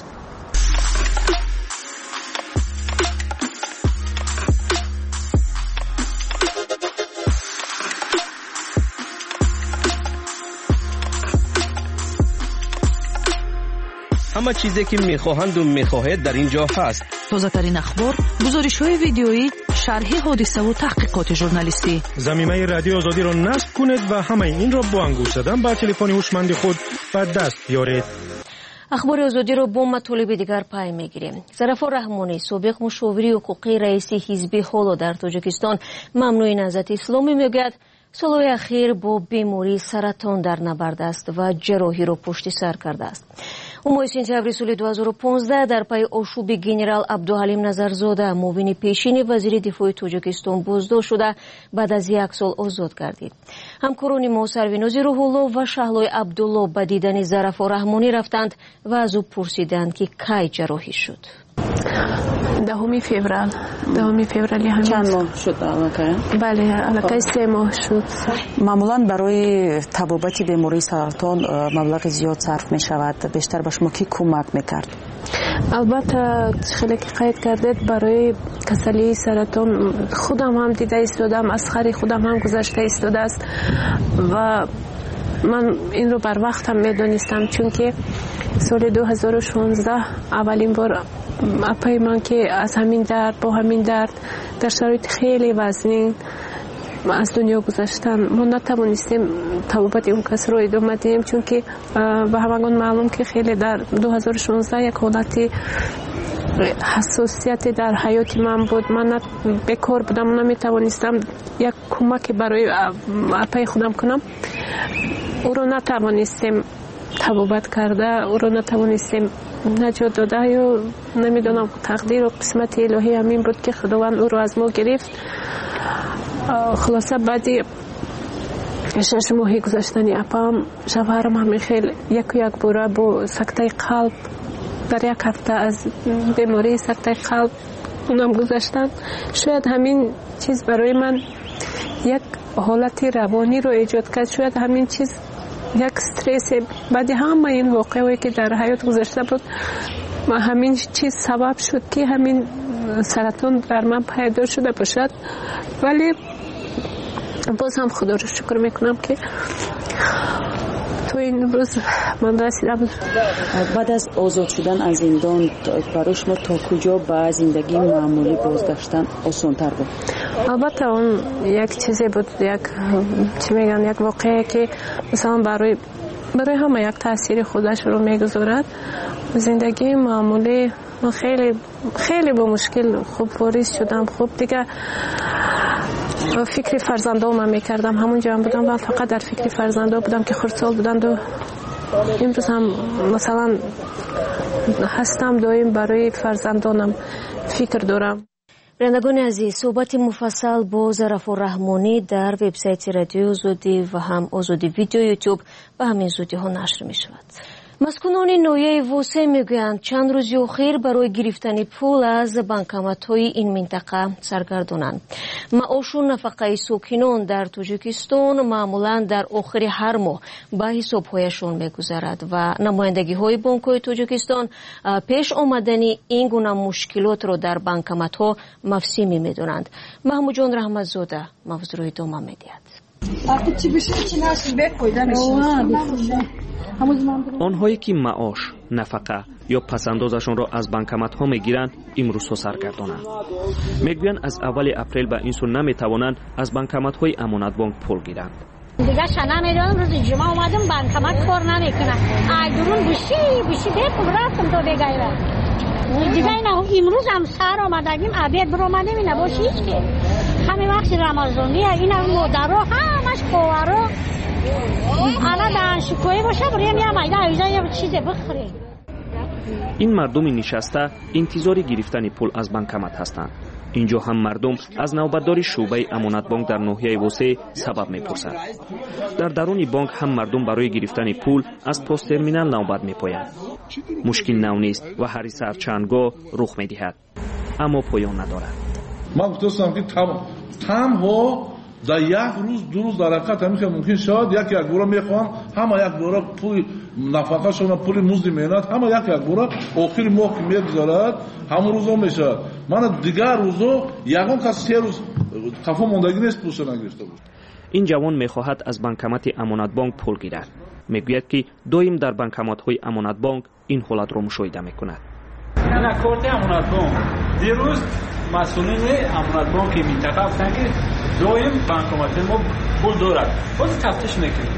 ҳама чизе ки мехоҳанд ва мехоҳед дар ин ҷо ҳаст. тозатарин ахбор, гузоришҳои видеоӣ, шарҳи ҳодисаву таҳқиқоти журналистӣ. заминаи радиои озодиро насб кунед ва ҳамаи инро бо ангуш задан ба телефони ҳушманди худ ба даст биёред. ахбори озодиро бо матолиби дигар пай мегирем. Зарафор Раҳмонӣ, собиқ мушовири ҳуқуқи раиси ҳизби ҳоло дар Тоҷикистон Мамнӯи Наҳзати Исломӣ мегӯяд, солҳои ахир бо бемории саратон дар набард аст ва ҷарроҳиро пушти сар кардааст. ӯ моҳи сентябри соли ду ҳазору понздаҳ дар пайи ошуби генерал Абдуҳалим Назарзода, муовини пешини вазири дифои Тоҷикистон боздошт шуда, баъд аз як сол озод гардид. ҳамкорони мо Сарвинози Рӯҳулло ва Шаҳлои Абдулло ба дидани Зарафор Раҳмонӣ рафтанд ва аз ӯ пурсиданд ки кай ҷарроҳӣ шуд. دهمی فوریه دهمی فوریه همین چند ماه شد الان؟ بله الان سه ماه شد. معمولا برای تبابت بیماری سرطان مبلغ زیاد صرف می شود. بیشتر به شما کی کمک میکرد؟ البته خیلی که قید کردید برای کسلی سرطان خودم هم دیده ایستادم، از خری خودم هم گذشته ایستاده است و من این رو بر وقت هم میدونستم، چون که سال دو هزار و شانزده اولین بار اپای من که از همین درد با همین درد در شرایط خیلی وزنین از دنیا گذشتن، ما نتوانستیم طبابت اون کس رو ادامه دهیم، چون که به همگان معلوم که خیلی در دو هزار و شانزده یک حالتی حساسیت در حیات من بود. من بکار بودم، نمیتوانستم یک کمک برای اپای خودم کنم. او رو نتوانستیم طبابت کرده، او رو نتوانستیم نجات داده، یا نمیدونم تقدیر و قسمت الهی همین بود که خداوند او رو از ما گرفت. خلاصه بعدی شش ماهی گذشتنی اپام شوهرم همین خیلی یک و یک باره با سکته قلب در یک هفته از بیماری سکته قلب اونم گذشتن. شاید همین چیز برای من یک حالت روانی رو ایجاد کرد، شاید همین چیز یک استرس بعد همه این واقعی که در حیات گذشته بود همین چیز سبب شد که همین سرطان در من پیدا شده باشد. ولی باز هم خدا رو شکر میکنم که تو این روز من رسیدم. بعد از آزاد شدن از زندان برای شما تا کجا به زندگی معمولی بازگشتن آسان‌تر بود؟ البته اون یک چیزی بود، یک چی میگن یک واقعی که مثلا برای برای همه یک تاثیر خودش رو میگذارد. زندگی معمولی من خیلی خیلی با مشکل خوب واریز شدم. خوب دیگه فکر فرزندام میکردم، همونجا هم بودم و فقط در فکر فرزندام بودم که خردسال بودند و امروز هم مثلا هستم دائم برای فرزندانم فکر دارم. برندگان عزیز، صحبت مفصل با ظرفور رحمانی در وبسایت رادیو آزادی و هم آزادی ویدیو یوتیوب به همین زودی ها نشر می شود. مسکونان نویه ووسه میگویند چند روزی اخیر برای گرفتن پول از بانکامت‌های این منطقه سرگردانند. معاش و نفقه ساکنان در تاجیکستان معمولا در آخر هر ماه به حساب‌هایشان میگذرد و نمایندگی‌های بانک‌های تاجیکستان پیش آمدن این گونه مشکلات را در بانکامت‌ها مفسیمی می‌دانند. محمود جان رحمت‌زاده موضوع ادامه می‌دهد. آنهایی که معاش، نفقه یا پسندازشان را از بانکمت‌ها میگیرند امروز سرگردانند. میگویند از اول اپریل به این سو نمیتوانند از بانکمت‌های امانت بانک پول گیرند. دیگه شنا میرم روز جمعه اومدم بانکمت کار نمیکنه. اگرون بشی بشی بکن رفتم تو بگیرم. دیگه اینا امروز هم سر آمدگیم عبید بر اومدیم اینا باشی هیچ که همین وقت رمضانیه اینا مادرها همش خواهرها الان دانشجویی باشه بریم یه مایده ایجا یه چیزی بخوریم. این مردم نشسته انتظار گرفتن پول از بانکمت هستند. اینجا هم مردم از نوبتداری شعبه امانت بانک در ناحیه وسه سبب میپرسند. در درون بانک هم مردم برای گرفتن پول از پست ترمینال نوبت میپویند. مشکل نو نیست و هر سر چندگاه رخ میدهد، اما پایان ندارد. من گفتم که تمام تنها در یک روز دو روز در حقیقت همین که ممکن شد یک یک بورا میخوام همه یک بورا پول نفقه شون پول مزد مهنت همه یک یک بورا آخر ماه که میگذارد همون روزا میشه. من دیگر روزا یگان کس سه روز قفا موندگی نیست پولش نگرفته بود. این جوان میخواهد از بانکمت امانت بانک پول گیرد. میگوید که دویم در بانکمت های امانت بانک این حالت را مشاهده میکند. نه کارت امانت بانک دیروز مسئولین امانت بانک منطقه گفتن که دویم بانکمت ما پول دارد. باز تفتیش میکنیم.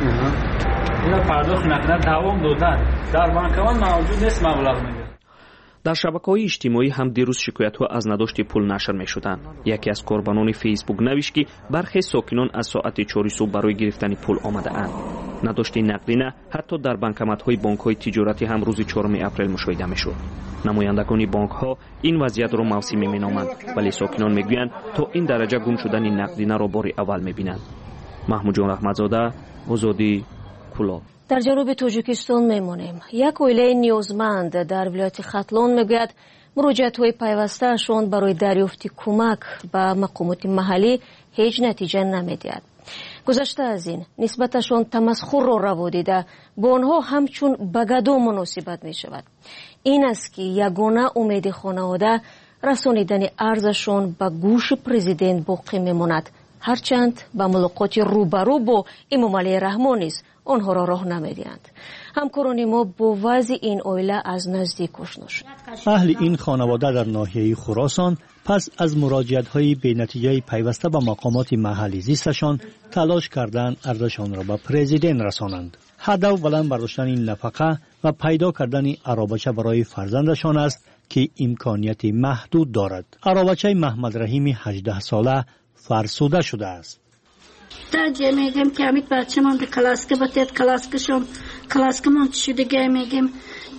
اینا پرداخت نکنه دوام دادن در بانکمت موجود نیست مبلغ میده. در شبکه‌های اجتماعی هم دیروز شکایت‌ها از نداشت پول نشر می‌شدند. یکی از کاربران فیسبوک نوشت که برخی ساکنان از ساعت چهار صبح برای گرفتن پول آمده‌اند. نداشت نقدی نه حتی در بانکمت‌های بانک‌های تجارتی هم روز چهارم اپریل مشاهده می‌شد. نمایندگان بانک‌ها این وضعیت را موسمی می‌نامند، ولی ساکنان می‌گویند تا این درجه گم شدن نقدینه را بار اول می‌بینند. محمود جان رحمتزاده، آزادی، کلاب. در جنوب تاجیکستان میمانیم. یک عائله نیازمند در ولایت ختلان میگوید مراجعت‌های پیوسته‌شان برای دریافت کمک به مقامات محلی هیچ نتیجه نمی‌دهد. گذشته از این نسبتشان تمسخر را روا دیده با آنها همچون بگدو مناسبت می‌شود. این است که یگانه امید خانواده رسانیدن عرضشان به گوش پرزیدنت باقی میماند، هرچند به ملاقات روبرو با امام علی رحمان نیز آنها را راه نمیدهند. همکاران ما با وضع این عائله از نزدیک آشنا شد. اهل این خانواده در ناحیه خراسان پس از مراجعت‌های به نتیجه پیوسته به مقامات محلی زیستشان تلاش کردند ارزشان را به پرزیدنت رسانند. هدف بلند برداشتن این نفقه و پیدا کردن عرابچه برای فرزندشان است که امکانیت محدود دارد. عرابچه محمد رحیم هجده ساله فرسوده شده است. درجه میگم که امید بچه من به کلاسکه بتید کلاسکشون کلاسکه من شدگه میگم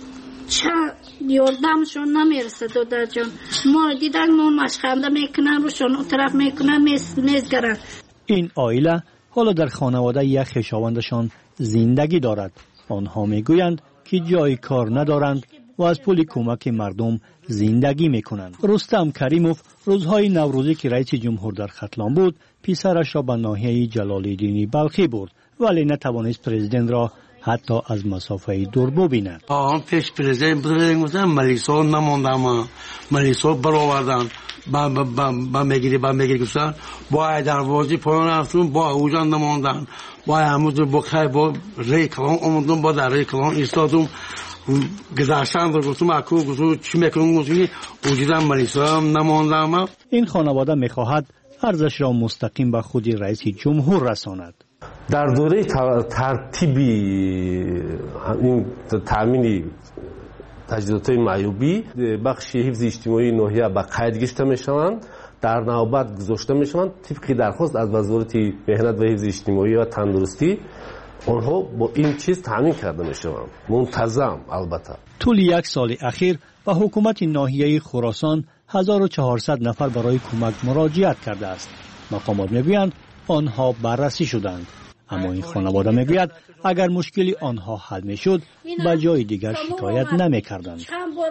چه یاردمشون نمیرسه دو در جان ما دیدن ما مشخنده میکنن روشون اون طرف میکنن میز میزگرن. این عائله حالا در خانواده یک خویشاوندشان زندگی دارد. آنها میگویند که جای کار ندارند و از پول کمک مردم زندگی میکنند. رستم کریموف روزهای نوروزی که رئیس جمهور در ختلان بود پسرش را به ناحیه جلال‌الدین بلخی برد، ولی نتوانست پرزیدنت را حتی از مسافه دور ببیند. آن پیش پرزیدنت بودن گفتن ملیسا نماندم ملیسا برآوردن با با با میگیری با میگیری گفتن با دروازه پایان رفتن با اوجان نماندن با عمود بخیر با ریکلان اومدم با در ریکلان ایستادم گذاشتن رو گفتم اکو گفتم چی میکنم گفتم اوجدم ملیسا نماندم. این خانواده میخواهد ارزش را مستقیم به خود رئیس جمهور رساند. در دوره ترتیبی این تامین تجهیزات معیوبی بخش حفظ اجتماعی ناحیه به قید گرفته میشوند، در نوبت گذاشته میشوند طبق درخواست از وزارت مهنت و حفظ اجتماعی و تندرستی. آنها با این چیز تامین کرده میشوند منتظم. البته طول یک سال اخیر به حکومت ناحیه خراسان هزار و چهارصد نفر برای کمک مراجعت کرده است. مقامات میگویند آنها بررسی شدند، اما این خانواده میگوید اگر مشکلی آنها حل میشد به جای دیگر شکایت نمیکردند.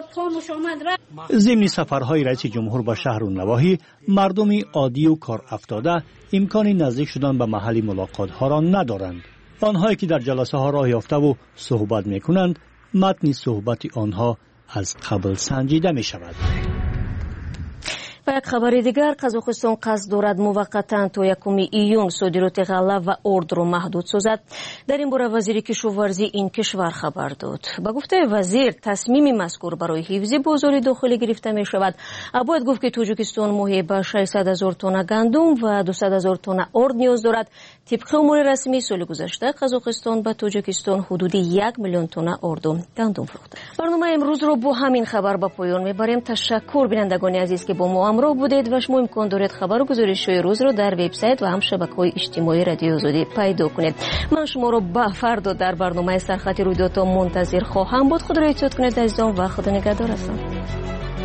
ضمن سفرهای رئیس جمهور به شهر و نواحی مردم عادی و کار افتاده امکان نزدیک شدن به محل ملاقات ها را ندارند. آنهایی که در جلسه ها راه یافته و صحبت میکنند متن صحبت آنها از قبل سنجیده می شود. و یک خبر دیگر، قزاقستان قصد دارد موقتا تا یکم ایون صادرات غله و ارد را محدود سازد. در این باره وزیر کشاورزی این کشور خبر داد. با گفته وزیر تصمیم مذکور برای حفظ بازار داخلی گرفته می شود. باید گفت که تاجیکستان ماهی به ششصد هزار تن گندم و دویست هزار تن ارد نیاز دارد. طبق امور رسمی سال گذشته قزاقستان به تاجیکستان حدود یک میلیون تن ارد و گندم فروخته. برنامه امروز رو با همین خبر به پایان میبریم. تشکر بینندگان عزیز که با ما همراه بودید و شما امکان دارید خبر و گزارش‌های روز رو در وبسایت و هم شبکه‌های اجتماعی رادیو آزادی پیدا کنید. من شما رو به فردا در برنامه سرخط رویدادها منتظر خواهم بود. خدا را احتیاط کنید عزیزان و خدا نگهدارتان.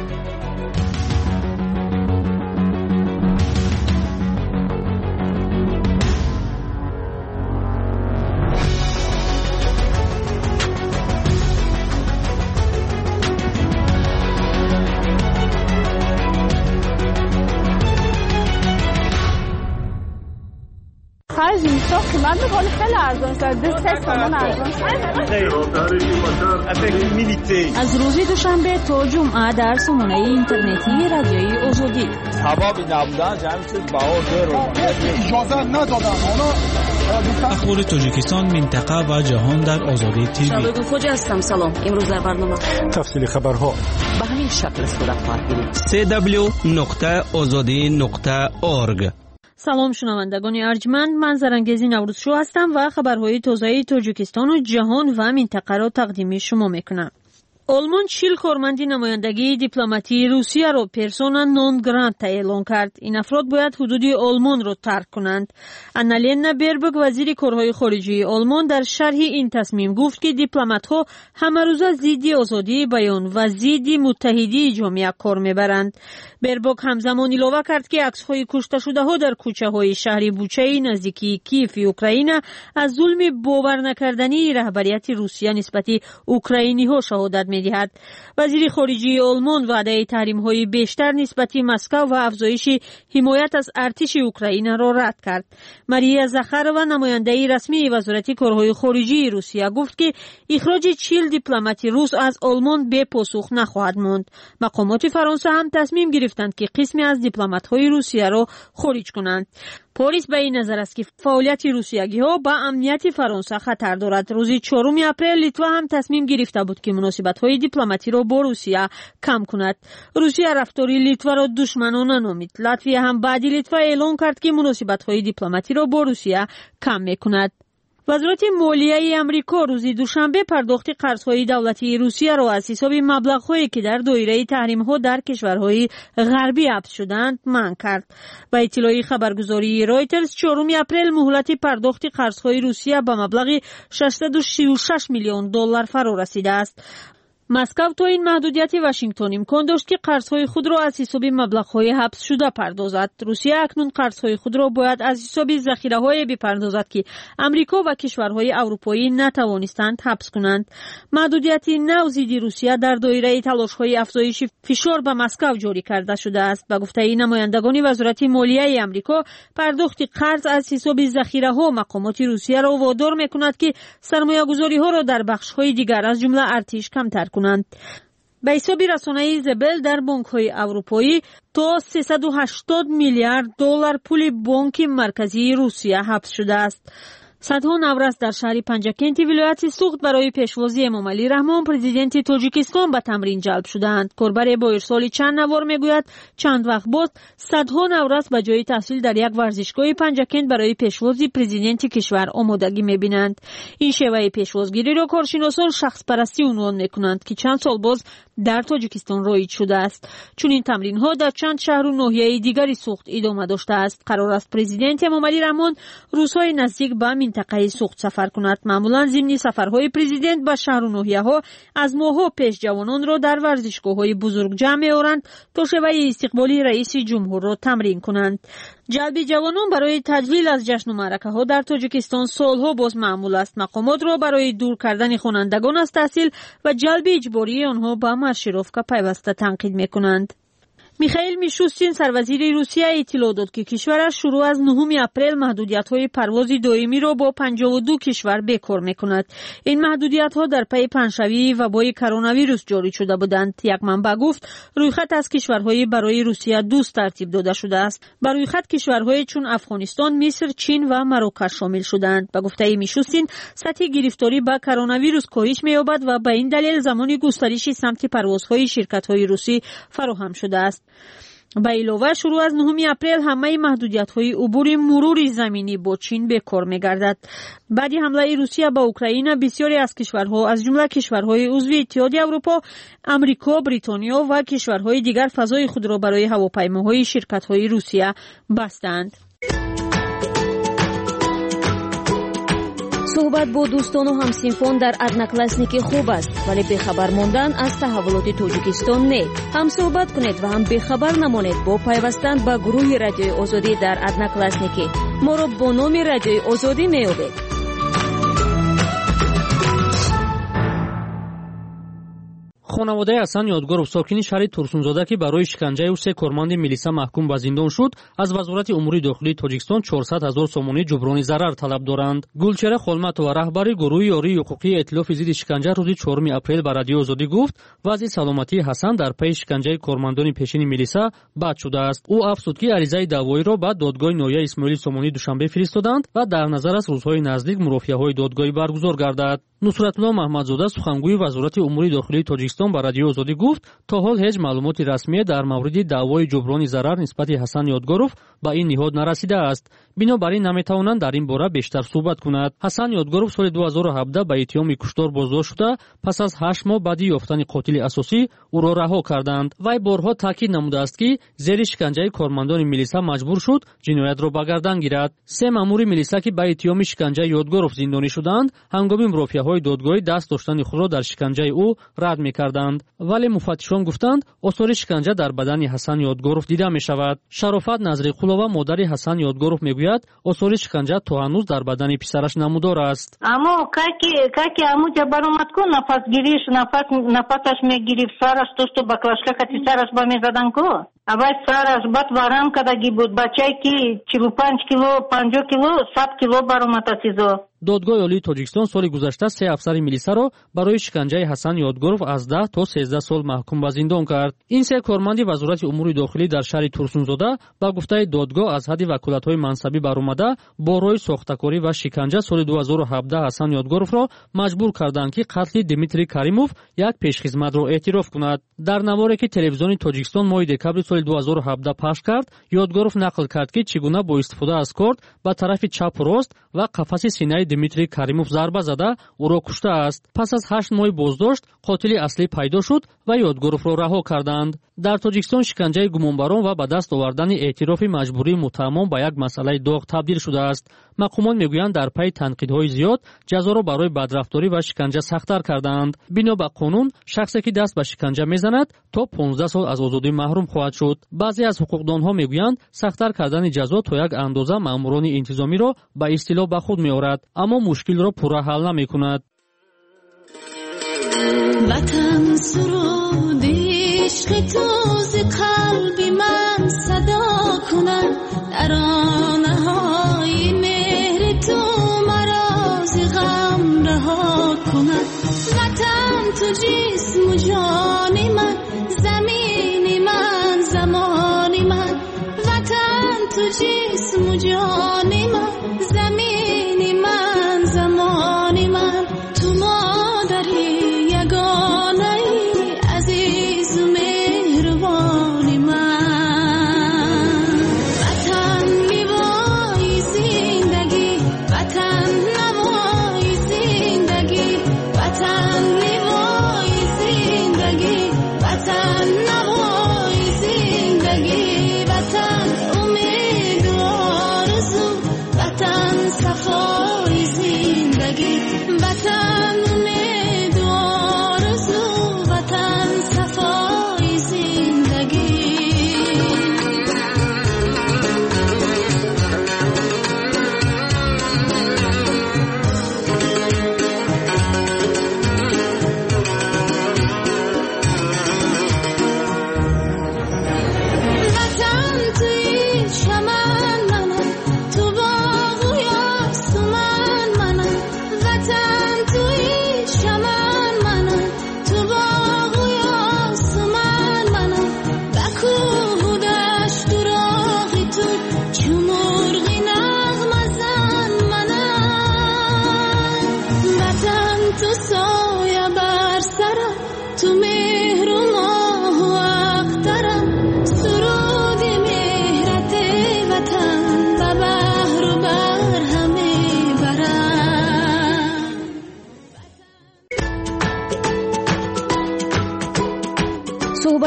خرج اینستا قیمت بقول خیلی ارزان شد. دو سه تومن ارزان شد. از روز دوشنبه تا جمعه در سامانه اینترنتی رادیوی آزادی. سبب نبودن جمع شد باور رو اجازه ندادن. اخبار تاجیکستان، منطقه و جهان در آزادی تیوی. شبکه خوج هستم. سلام. امروز در برنامه تفصیل خبرها به همین شکل صورت خواهد گرفت. سه دبلیو نقطه آزادی نقطه اورگ. سلام شنوندگان ارجمند، من زرنگیزی نوروزشو هستم و خبرهای تازه تاجیکستان و جهان و منطقه را تقدیم شما میکنم. آلمان چهل کارمند نمایندگی دیپلماتی روسیه را پرسونا نون گرانتا اعلام کرد. این افراد باید حدود آلمان را ترک کنند. آنالینا بربرگ وزیر کارهای خارجه آلمان در شرح این تصمیم گفت که دیپلمات‌ها همه روز ضد آزادی بیان و ضد متحدی جامعه کار میبرند. بربرگ همزمان اضافه کرد که عکس‌های کشته شده‌ها در کوچه‌های شهر بوچه نزدیکی کیف اوکراین از ظلم باور نکردنی رهبریت روسیه نسبت اوکراینی‌ها شهادت می‌دهد. وزیر خارجه آلمان وعده تحریم‌های بیشتر نسبت مسکو و افزایش حمایت از ارتش اوکراین را رد کرد. ماریا زاخارова نماینده رسمی وزارت کارهای خارجه روسیه گفت که اخراج چهل دیپلمات روس از آلمان به پاسخ نخواهد ماند. مقامات فرانسه هم تصمیم گرفتند که قسمی از دیپلمات‌های روسیه را خارج کنند. پاریس به این نظر است که فعالیت روسیه‌گی‌ها با امنیت فرانسه خطر دارد. روز چهارم اپریل لیتوا هم تصمیم گرفته بود که مناسبت‌های دیپلماتی را با روسیه کم کند. روسیه رفتار لیتوا را دشمنانه نامید. لاتویا هم بعد لیتوا اعلام کرد که مناسبت‌های دیپلماتی را با روسیه کم می‌کند. وزارت مالیه امریکا روز دوشنبه پرداخت قرض‌های دولتی روسیه را از حساب مبلغ‌هایی که در دایره تحریم‌ها در کشورهای غربی حبس شدند منع کرد. با اطلاع خبرگزاری رایترز چهارم اپریل مهلت پرداخت قرض‌های روسیه به مبلغ ششصد و سی و شش میلیون دلار فرا رسیده است. مسکو تا این محدودیت واشنگتن امکان داشت که قرض‌های خود را از حساب مبلغ‌های حبس شده پردازد. روسیه اکنون قرض‌های خود را باید از حساب ذخیره‌های بپردازد که امریکا و کشورهای اروپایی نتوانستند حبس کنند. محدودیت نو ضد روسیه در دایره تلاش‌های افزایش فشار به مسکو جاری کرده شده است. به گفته نمایندگان وزارت مالیه امریکا، پرداخت قرض از حساب ذخیره‌ها مقامات روسیه را وادار می‌کند که سرمایه‌گذاری‌ها را در بخش‌های دیگر از جمله ارتش کمتر کنند. به حساب رسانه زبل در بانک‌های اروپایی تا سیصد و هشتاد میلیارد دلار پول بانک مرکزی روسیه حبس شده است. صدها نورس در شهر پنجکنت ولایت سوخت برای پیشوازی امام علی رحمان پرزیدنت تاجیکستان به تمرین جلب شدند. کاربر با ارسال چند نوار میگوید چند وقت بعد صدها نورس به جای تحصیل در یک ورزشگاه پنجکنت برای پیشوازی پرزیدنت کشور آمادگی میبینند. این شیوه پیشوازگیری را کارشناسان شخص پرستی عنوان میکنند که چند سال باز در تاجیکستان رایج شده است. چون این تمرین ها در چند شهر و ناحیه دیگری سوخت ادامه داشته است. قرار است پرزیدنت امام علی رحمان روزهای نزدیک به منطقه سوخت سفر کند. معمولا ضمن سفرهای پرزیدنت به شهر و ناحیه ها از ماه‌ها پیش جوانان را در ورزشگاه‌های بزرگ جمع می‌آورند تا شیوه استقبال رئیس جمهور را تمرین کنند. جلب جوانان برای تجلیل از جشن و معرکه‌ها در تاجیکستان سالها باز معمول است. مقامات را برای دور کردن خوانندگان از تحصیل و جلب اجباری آنها به مارشیروفکا پیوسته تنقید می‌کنند. میخائیل میشوستین سروزیر روسیه اطلاع داد که کشورش شروع از نهم اپریل محدودیت‌های پرواز دائمی را با پنجاه و دو کشور بکار می‌کند. این محدودیت‌ها در پی پنجشنبه وبای کرونا ویروس جاری شده بودند. یک منبع گفت رویخط از کشورهای برای روسیه دوست ترتیب داده شده است. بر رویخط کشورهای چون افغانستان، مصر، چین و مراکش شامل شدند. به گفته میشوستین سطح گرفتاری به کرونا ویروس کاهش می‌یابد و به این دلیل زمان گسترش سمت پروازهای شرکت‌های روسی فراهم شده است. به علاوه شروع از نهم اپریل همه محدودیت‌های عبور مرور زمینی با چین به کار می‌گردد. بعد حمله روسیه به اوکراین بسیاری از کشورها از جمله کشورهای عضو اتحادیه اروپا، آمریکا، بریتانیا و کشورهای دیگر فضای خود را برای هواپیماهای شرکت‌های روسیه بستند. صحبت با دوستان و همسینفان در ادناکلاسنیکی خوب است، ولی بخبر ماندن از تحولات تاجیکستان نه. هم صحبت کنید و هم بخبر نمانید با پیوستن به گروه رادیوی آزادی در ادناکلاسنیکی. ما را با نام رادیوی آزادی می‌یابید. خانواده حسن یادگورов ساکنی شهر турсунзода که برای شکنجه او سه کارمند میلیسا محکوم به زندان شد، از وزارت امور داخلی تاجیکستان چهارصد هزار سومانی جبرانی ضرر طلب دارند. گلچهره خولمتова رهبر گروه یاری حقوقی ائتلاف ضد شکنجه روز چهارم اپریل به رادیو آزادی گفت وضع سلامتی حسن در پی شکنجه کارمندان پیشین میلیسا بد شده است. او افزود که عریضه دعوایی را به دادگاه ناحیه اسماعیل سومانی دوشنبه فرستادند و در نظر است روزهای نزدیک مرافعه‌های دادگاهی برگزار گردد. نصرتالله محمدزاده سخنگوی وزارت امور داخلی تاجیکستان به رادیو آزادی گفت تا حال هیچ معلومات رسمی در مورد دعوای جبرانی ضرر نسبت حسن یادگورов به این نهاد نرسیده است. بنابراین نمیتوانند در این باره بیشتر صحبت کنند. حسن یادگورов سال دو هزار و هفده به اتهام کشتار بازداشت شده، پس از هشت ماه بعد یافتن قاتل اساسی او را رها کردند. وی بارها تاکید نموده است که زیر شکنجه کارمندان میلیسا مجبور شد جنایت را به گردن گیرد. سه مامور میلیسا که به اتهام شکنجه یادگورov زندانی شدند، هنگام مرافعه‌های دادگاهی دست داشتن خود را در شکنجه او رد می‌کردند، ولی مفتشان گفتند آثار شکنجه در بدن حسن یادگورov دیده می‌شود. شرافت نظریقولова مادر حسن یادگورov میگوید آثار شکنجه تا هنوز در بدن پسرش نمودار است. اما کاکی کاکی امو جبرمت کو نفس گیریش نفس نفسش میگیری سرش تو تو بکلاشка کتی سرش با میزدن کو اول سرش بات وارم کداگی بود بچه‌ای که چهل و پنج کیلو پنجاه کیلو صد کیلو برآمد چیزو. دادگاه عالی تاجیکستان سال گذشته سه افسر میلیسا را برای شکنجه حسن یادگورov از ده تا سیزده سال محکوم به زندان کرد. این سه کارمند وزارت امور داخلی در شهر турсунзода با گفته دادگاه از حد وکالت‌های منصبی برآمده با راه ساختکاری و شکنجه سال دو هزار و هفده حسن یادگورov را مجبور کردند که قتل دیمیتری کریموف یک پیشخدمت را اعتراف کند. در نواری که تلویزیون تاجیکستان ماه دکبر سال دو هزار و هفده پخش کرد، یادگورov نقل کرد که چگونه با استفاده از کارت به طرف چپ و راست و قفس سینه دیمیتری کریموف ضربه زده او را کشته است. پس از هشت ماه بازداشت قاتل اصلی پیدا شد و یادگورov را رها کردند. در تاجیکستان شکنجه گمانباران و به دست آوردن اعتراف مجبوری متهمان به یک مسئله داغ تبدیل شده است. مقامات میگویند در پی تنقیدهای زیاد جزا را برای بدرفتاری و شکنجه سخت‌تر کردند. بنا به قانون شخصی که دست به شکنجه میزند تا پانزده سال از آزادی محروم خواهد شد. بعضی از حقوقدانها میگویند سخت‌تر کردن جزا تا یک اندازه ماموران انتظامی را به اصطلاح به خود میآورد، اما مشکل را پورا حل نمیکند. وطن سرود عشق تو ز قلب من صدا کند، ترانه های مهر تو مرا ز غم رها کند. وطن تو جسم و جان من، زمین من زمان من. وطن تو جسم و جان من، زمین من زمان من. تو مادری یگانه عزیز و مهربان من. وطن میوای زندگی، وطن نوای زندگی. وطن میوای زندگی، وطن نوای زندگی. وطن امید و آرزو، وطن صفای زندگی. وطن امید و آرزو، وطن صفای زندگی.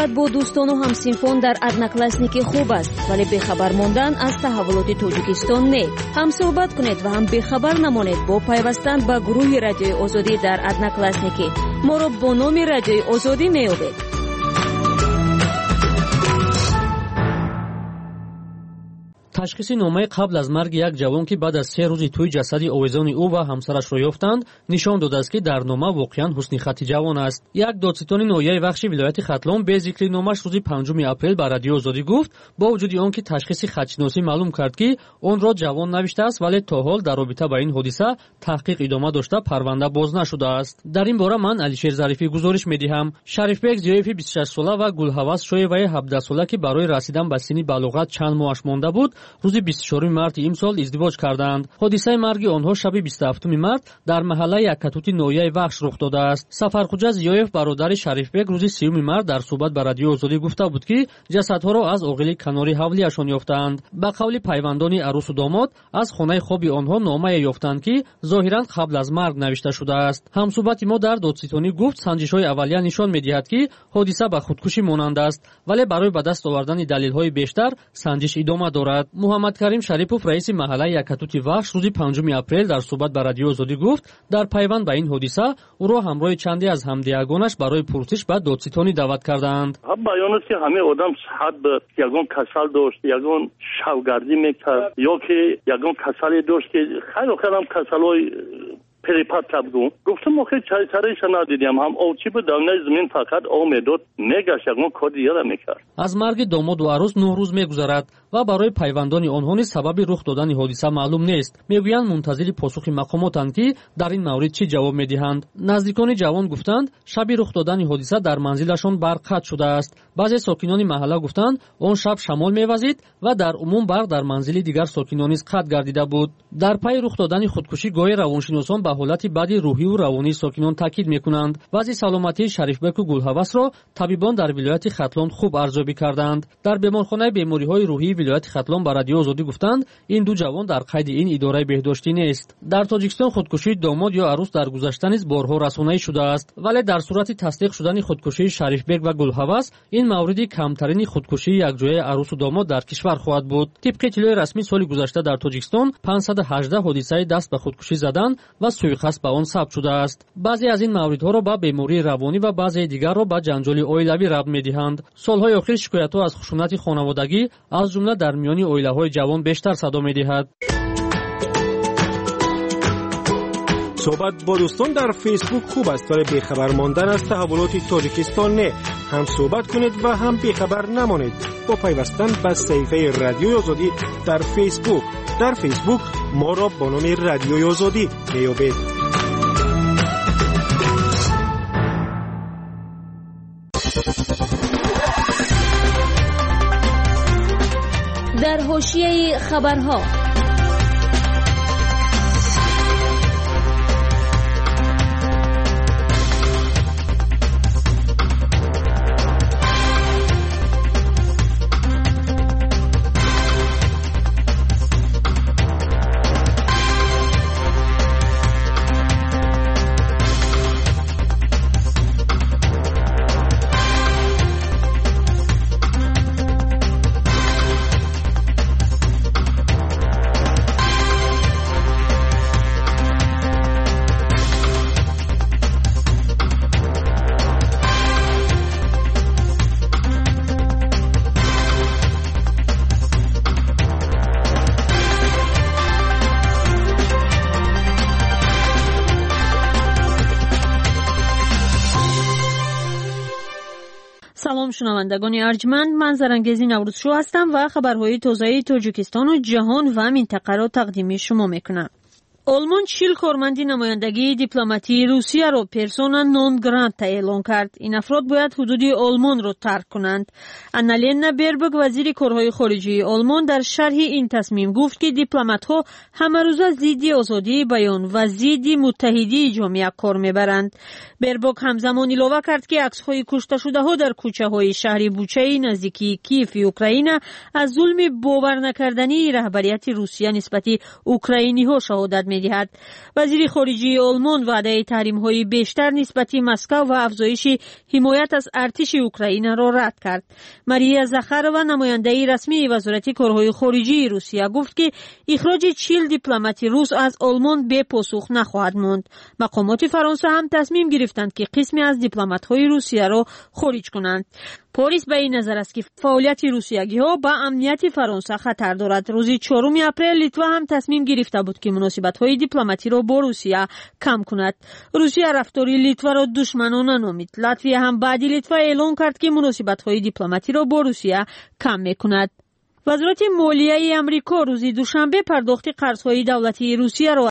صحبت با دوستان و همسینفان در ادناکلاسنیک خوب است، ولی بخبر ماندن از تحولات تاجیکستان نه. هم صحبت کنید و هم بخبر نمانید با پیوستن به گروه رادیوی آزادی در ادناکلاسنیک. ما را با نام رادیوی آزادی میابید. ташхиси номаи қабл аз марги як ҷавон ки баъд аз се рӯзи тӯи ҷасади овезони ӯ ва ҳамсарашро ёфтанд нишон додааст ки дар нома воқеан ҳуснихати ҷавон аст. як додситони ноҳияи вахши вилояти хатлон бе зикри номаш рӯзи панҷуми апрел ба радиои озодӣ гуфт бо вуҷуди он ки ташхиси хатшиносӣ маълум кард ки онро ҷавон навиштааст, вале то ҳол дар робита ба ин ҳодиса таҳқиқ идома дошта парванда боз нашудааст. дар ин бора ман алишер зарифӣ гузориш медиҳам. шарифбек зиёеви бисту шаш сола ва гулҳавас шоеваи ҳабдаҳ сола ки барои расидан ба синни балоғат чанд моҳаш монда буд, рӯзи бисту чоруми марти имсол издивоҷ карданд. ҳодисаи марги онҳо шаби бисту ҳафтуми март дар маҳаллаи яккатути ноҳияи вахш рух додааст. Сафархуҷа Зиёев бародари Шарифбек рӯзи сеюми март дар суҳбат ба радиои Озодӣ гуфта буд ки ҷасадҳоро аз оғили канори ҳавлияшон ёфтаанд. ба қавли пайвандони арӯсу домод аз хонаи хоби онҳо номае ёфтанд ки зоҳиран қабл аз марг навишта шудааст. ҳамсуҳбати мо дар додситонӣ гуфт санҷишҳои аввалия нишон медиҳад ки ҳодиса ба худкушӣ монанд аст, вале барои ба даст овардани далелҳои бештар санҷиш идома дорад. муҳаммад Карим Шарипов раиси маҳаллаи яккатути вахш рӯзи панҷуми апрел дар суҳбат ба радиои Озодӣ гуфт дар пайванд ба ин ҳодиса ӯро ҳамроҳи чанде аз ҳамдиягонаш барои пурсиш ба додситонӣ даъват карданд. баён аст ки ҳамаи одам сиҳат ба ягон касал дошт, ягон шавгардӣ мекард ё ки ягон касале дошт ки хайр охирам касалҳои перепад кабду. гуфтам охир чараиша надидем, ҳам овчи бу давнаи замин фақат ов медод, мегашт ягон кор дигара мекард. аз марги домоду арӯс нӯҳ рӯз мегузарад ва барои пайвандони онҳо низ сабаби рух додани ҳодиса маълум нест. мегӯянд мунтазири посухи мақомотанд ки дар ин маврид чӣ ҷавоб медиҳанд. наздикони ҷавон гуфтанд шаби рух додани ҳодиса дар манзилашон барқ қатъ шудааст. баъзе сокинони маҳалла гуфтанд он шаб шамол мевазид ва дар умум барқ дар манзили дигар сокинон низ қатъ гардида буд. дар пайи рух додани худкушӣ гоҳе равоншиносон ба ҳолати баъди рӯҳиву равонии сокинон таъкид мекунанд. вазъи саломатии Шарифбеку Гулҳавасро табибон дар вилояти Хатлон хуб арзёбӣ карданд. дар беморхонаи бемориҳои рӯҳии вилояти Хатлон ба радиои Озодӣ гуфтанд ин ду ҷавон дар қайди ин идораи беҳдоштӣ нест. дар Тоҷикистон худкушии домод ё арӯс дар гузашта низ борҳо расонаӣ шудааст, вале дар сурати тасдиқ шудани худкушии Шарифбек ва Гулҳавас ин мавриди камтарини худкушии якҷояи арӯсу домод дар кишвар хоҳад буд. тибқи иттилои расмӣ соли гузашта дар Тоҷикистон панҷсад و ҳаждаҳ ҳодисаи даст ба худкушӣ задан ва суйқасд ба он сабт шудааст. баъзе аз ин мавридҳоро ба бемории равонӣ ва баъзеи дигарро ба ҷанҷоли оилавӣ рабт медиҳанд. солҳои охир шикоятҳо аз хушунати хонаводагӣ аз ҷумла дар миёни оилаҳои ҷавон бештар садо медиҳад. صحبت با دوستان در فیسبوک خوب است، ولی بیخبر ماندن از تحولات تاجیکستان نه. هم صحبت کنید و هم بیخبر نمانید با پیوستن به صفحه رادیوی آزادی در فیسبوک. در فیسبوک ما را با نام رادیوی آزادی میابید. در حاشیه خبرها سلام شنوندگان ارجمند، من زرنگیزی نوروزشو هستم و خبرهای تازه تاجیکستان و جهان و منطقه را تقدیم شما میکنم. آلمان چهل کارمندی نمایندگی دیپلماتی روسیه را پرسونا نون گرانتا اعلام کرد. این افراد باید حدود آلمان را ترک کنند. آنالینا بیربوک وزیر کارهای خارجه آلمان در شرح این تصمیم گفت که دیپلمات‌ها همه روزه ضد آزادی بیان و ضد متحدی جامعه کار میبرند. بیربوک همزمان علاوه کرد که عکس‌های کشته شده‌ها در کوچه‌های شهر بوچه نزدیکی کیف اوکراین از ظلم باور نکردنی رهبریت روسیه نسبت اوکراینی‌ها شهادت می‌دهد. وزیر خارجه آلمان وعده تحریم‌های بیشتر نسبت مسکو و افزایش حمایت از ارتش اوکراین را رد کرد. ماریا زاخارова نماینده رسمی وزارت کارهای خارجه روسیه گفت که اخراج چهل دیپلمات روس از آلمان به پاسخ نخواهد ماند. مقامات فرانسه هم تصمیم گرفتند که قسمی از دیپلمات‌های روسیه را خارج کنند. پاریس به این نظر است که فعالیت روسیه‌گی‌ها با امنیت فرانسه خطر دارد. روز چهارم اپریل لیتوا هم تصمیم گرفته بود که مناسبت‌های دیپلماتی را با روسیه کم کند. روسیه رفتار لیتوا را دشمنانه نامید. لاتویا هم بعد لیتوا اعلام کرد که مناسبت‌های دیپلماتی را با روسیه کم می‌کند. وزارت مالیه آمریکا روز دوشنبه پرداخت قرض‌های دولتی روسیه را